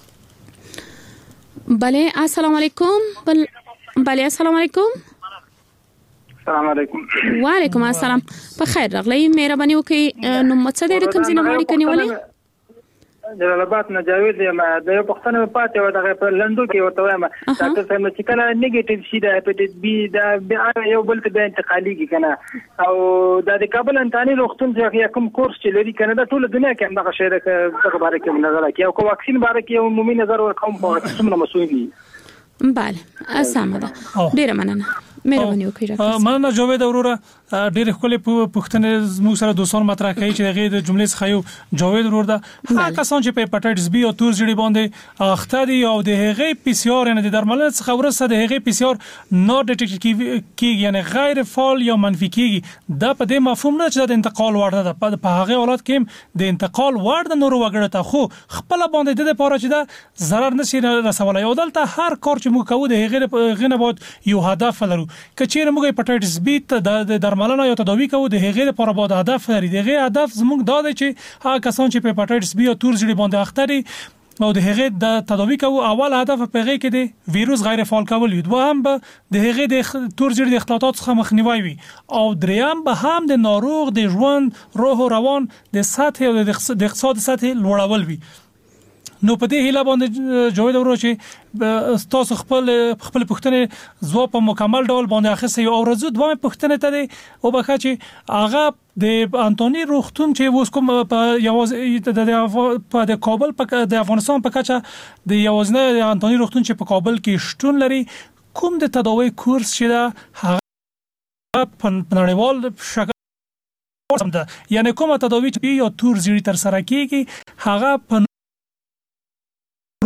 bale السلام علیکم. بل bale السلام علیکم. السلام علیکم. وعلیکم السلام. په خیر راغلی. مهرباني وکړئ نو مڅ د کوم ځای نه ماړی کنيواله؟ جلال آباد نه جاوید یم. د یو پښتنه پاتې و دغه په لندو کې وته وایم ډاکټر صاحب چې کله نیگیټیو شي د هپاتایتس بي دا یو بل ته انتقالي کی کنه او د کابل انټانی روغتون چې کوم کورس چې لري کنه دا ټول دنیا کې همغه شی د دغه باره کې نظر کوي او کوم واکسین باره کې عمومي نظر ورکوم په څومره مسؤل دي. bale اسامه ده. ډیره مننه. مهرباني وکړئ. مننه جاوید وروره. ډېر خپل پوښتنې موږ سره دوستان مطرح کوي چې دغه د جملې څخه یو جاوید ورور ده. هغه کسان چې په هپاتایتس بي او تور زړی باندې اخته دي او د هغه پی سي آر نه د درملنې څخه ورسره د هغه پی سي آر نو ډیټیکټ کیږي یعنی غیر فعال یا منفي کیږي. دا په دې مفهوم نه چې د انتقال وړ ده. په هغه حالت کې د انتقال وړ د نور وګړو ته خو خپل باندې د لپاره چې دا ضرر نشي رسولای او دلته هر کار چې موږ کوو د هغه غنه بعد یو هدف لرو. کچېره موږ هپاتایتس بي ته د درملنه یا تداوی کوو د هغه لپاره باید هدف لري. دغه هدف زموږ دا دی چې هغه کسان چې په هپاتایتس بي او تور زړی باندې اخته دي او د هغه د تداوی کوو اول هدف په هغه کې د ویروس غیر فعال کول وي. دوهم به د هغه د تور زړی د اختلاطات څخه مخنیوي وي او دریم به هم د ناروغ د ژوند روح او روان د سطح او د اقتصاد سطح لوړول وي. نو په دې هیله باندې جوړ ورو چې تاسو خپل خپل پوښتنه ځواب په مکمل ډول باندې اخیسته او ورځ دوه پوښتنه ته دی او بخا چې هغه د انټونی روغتون چې اوس کوم په یواز په د کابل په د افغانستان په کچه د یوازنه انټونی روغتون چې په کابل کې شتون لري کوم د تداوی کورس چې دا هغه په نړیوال شکل یعنی کومه تداوی چې یا تور زیری تر سره کیږي هغه په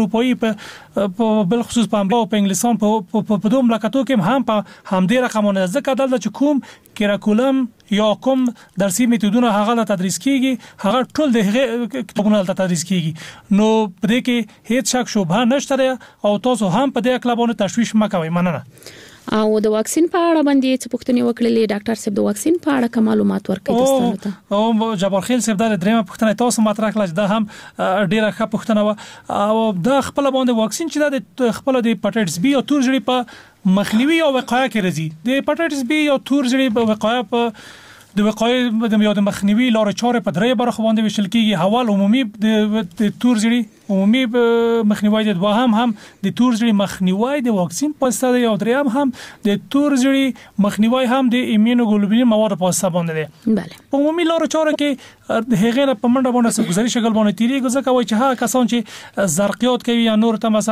اروپאי په بل خصوص په امریکا او په انګلیسان په په دوه مملکتو کې هم په همدې رقمونه ځکه دلته چې کوم کریکولم یا کوم درسي میتودونه هغه تدریس کیږي هغه ټول د هغه کتابونو ته تدریس کیږي نو په دې کې هیڅ شک شوبه نشته او تاسو هم په دې کلبونه تشویش مکوئ. مننه. او د واکسین په اړه باندې څه پوښتنه وکړلې ډاکټر صاحب د واکسین په اړه کوم معلومات ورکړي تاسو ته؟ او جبار خیل صاحب دا درېمه پوښتنه تاسو مطرح کړل دا هم ډیره ښه پوښتنه و او دا خپل باندې واکسین چې د خپل د هپاتایټس بی او تور ژړی په مخنیوي او وقایه کې راځي. د هپاتایټس بی او تور ژړی په وقایه په د وقایې د یاد مخنیوي لارې چارې په درې برخو باندې ویشل کیږي. اول عمومي د تور ژړی عمومي مخنیوي د دوهم هم د تور ژړی مخنیوي د واکسین په واسطه دی او دریم هم د تور ژړی مخنیوي هم د ایمونوګلوبولین مواد په واسطه باندې دی. بله. په عمومي لارې چارې کې د هغې په منډه باندې ګزاري شکل باندې تیریږي ځکه وایي چې ها کسان چې زرقیات کوي یا نور ته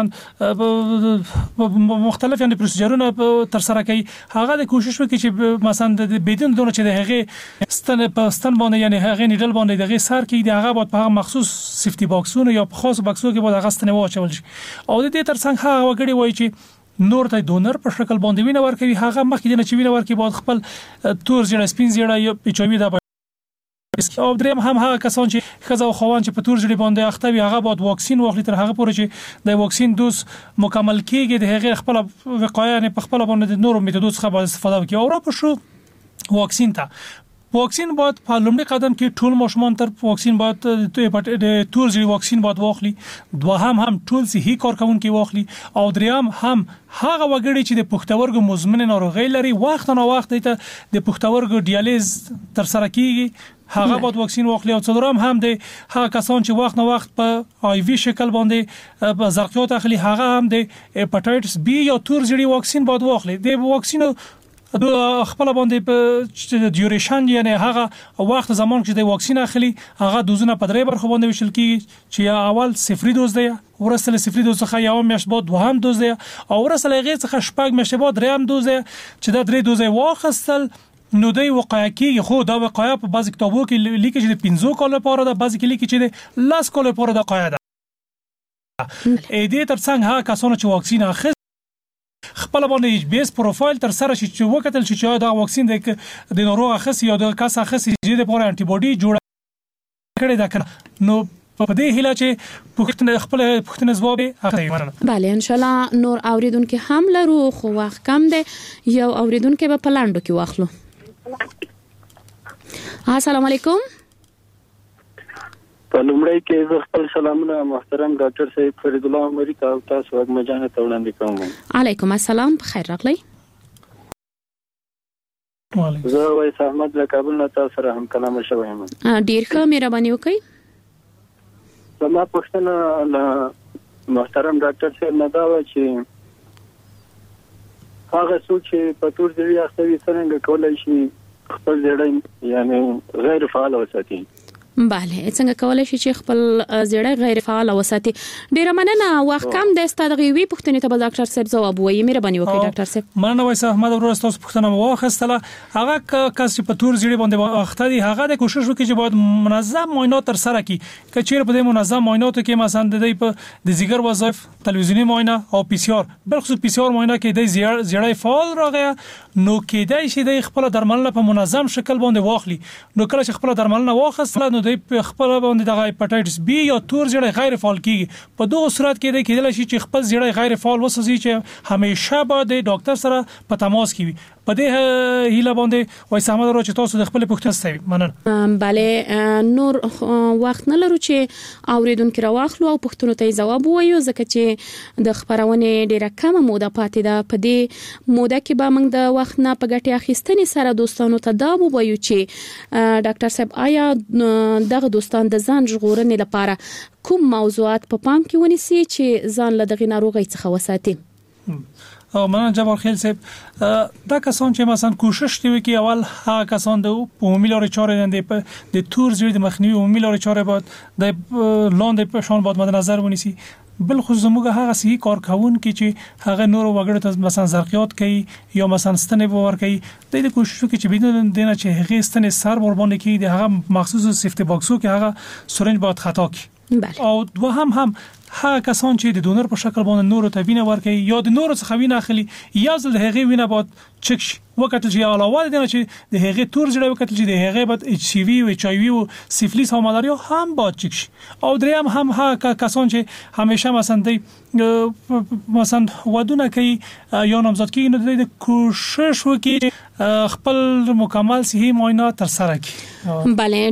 مثلا مختلف یعنی پروسیجرونه تر سره کوي هغه د کوشش وکړي چې مثلا د بدون دونه چې د هغې ستن په ستن باندې یعنی هغه نیډل باندې دغه سر کې د هغه په هغه مخصوص سیفټي باکسونه یا په خاص باکسو کې به هغه ستنه واچول شي او د دې ترڅنګ هغه وګړي وایي چې نور ته ډونر په شکل باندې وینه ورکوي هغه مخکې نه چې وینه ورکوي بعد خپل تور ژړ سپین ژړ یا پچوي دا او دریم هم هغه کسان چې خزه او خوان چې په تور ژړ باندې اخته وي هغه بعد واکسین واخلي تر هغه پورې چې د واکسین دوز مکمل کیږي د هغه خپل وقایه نه په خپل باندې د نورو میتودونو څخه استفاده وکړي او را په شو واکسین ته واکسین باید په لومړي قدم کې ټول ماشومان تر واکسین باید د تور ژړی واکسین باید واخلي دوهم هم ټول صحي کارکونکي واخلي او دریم هم هغه وګړي چې د پښتورګو مزمن ناروغي لري وخت نه وخت ته د پښتورګو ډیالیز تر سره کیږي هغه باید واکسین واخلي او څلورم هم د هغه کسان چې وخت نه وخت په آی وی شکل باندې په زرقیات اخلي هغه هم د هپاتایټس بی یا تور ژړی واکسین باید واخلي. د واکسین د خپل باندې په ډیوریشن یعنی هغه وخت زمان چې د واکسین اخلي هغه دوزونه په درې برخو باندې وشل کیږي چې اول صفري دوز دی ورسره صفري دوز څخه یو میاشت بعد دوهم دوز دی او ورسره غیر څخه شپږ میاشتې بعد دریم دوز دی چې دا درې دوزه واخستل نو د وقایه کې خو دا وقایه په بعض کتابو کې لیکي چې د پنځو کال لپاره ده بعض کې لیکي چې د لاس کال لپاره ده قاعده اې دې ترڅنګ هغه کسان چې واکسین اخلي خپل باندې بیس پروفایل تر سره شي چې وکتل شي چې دا واکسین د ناروغ اخص یا د کس اخص چې د پوره انټي باډي جوړ کړي دا کنه نو په دې هیله چې پښتنه خپل پښتنه ځواب اخلي. bale ان شاء الله نور اوریدونکو هم لرو خو وخت کم دی یو اوریدونکو په پلاندو کې واخلو. السلام علیکم. په لومړی کې زه خپل سلامونه محترم ډاکټر صاحب فرید الله عمری او تاسو وګم جان ته وړاندې کوم. علیکم السلام بخیر راغلی. وعلیکم زه وایس احمد له کابل نه تاسو سره هم کلام شوم. ډیر ښه مهرباني وکړئ. زما پښتنه محترم ډاکټر صاحب نه دا و چې هغه څوک چې په تور ژړی اخته څنګه کولای شي خپل ژړی یعنی غیر فعال وساتي. bale څنګه کولای شي چې خپل زړه غیر فعال وساتي. ډیر مننه وخت کم د ستادغي وی پښتنې ته ډاکټر صاحب ځواب وایي مهرباني وکړئ ډاکټر صاحب. مننه وایس احمد ورسته تاسو پښتنه واخستله هغه کس چې په تور ژړی باندې اخته دي هغه د کوشش وکړي چې باید منظم معاینات تر سره کړي کچیر په دې منظم معایناتو کې مثلا د دې په د زیګر وظایف تلویزیونی معاینه او پی سی آر بلخصوص پی سی آر معاینه کې د زړی فعال راغی نو کېدای شي د خپل درملنه په منظم شکل باندې واخلي نو کله چې خپل درملنه واخستله نو د خپل باندې د هپاتایټس بی یا تور ژړی غیر فعال کیږي په دوه صورت کې د کېدل شي چې خپل ژړی غیر فعال وسوي چې همیشه به د ډاکټر سره په تماس کې وي. په دې هیله باندې وای سمه درو چې تاسو د خپل پوښتنه ستوي. مننه. bale نور وخت نه لرو چې اوریدونکو راوخلو او پوښتنو ته جواب وایو ځکه چې د خبرونه ډیره کمه موده پاتې ده. په دې موده کې به موږ د وخت نه په ګټه اخیستنې سره دوستانو ته دا وایو چې ډاکټر صاحب آیا دغه دوستان د ځان ژغورنې لپاره کوم موضوعات په پام کې ونیسي چې ځان له دغه ناروغي څخه وساتي؟ او مننه جبار خیل صاحب دا کسان چې مثلا کوشش کوي کې اول ها کسان د عمومي لارې چارې د د تور ژړی د مخنیوي عمومي لارې چارې بعد د لاندې په شان بعد مد نظر ونیسي بل خو زموږ هغه سي کار کوون کې چې هغه نور وګړو ته مثلا زرقیات کوي یا مثلا ستنې باور کوي د کوشش کوي چې بدون دینه چې هغه ستنې سر ور باندې کوي د هغه مخصوص سیفټي باکسو کې هغه سورنج باید خطا کی بله. او دوهم هم هغه کسان چې د ډونر په شکل باندې نورو ته وینه ورکوي یا د نورو څخه وینه اخلي یا ځل د هغې وینه باید چک شي وکړل چې علاوه د دې چې د هغې تور زړه وکړل چې د هغې باید ایچ سی وی او ایچ آی وی او سیفلیس او ملاریا هم باید چک شي. او دریم هم هغه کسان چې همیشه مثلا د مثلا ودونه کوي یا نامزد کیږي نو د کوشش وکړي خپل مکمل صحي معاینات تر سره کړي. بله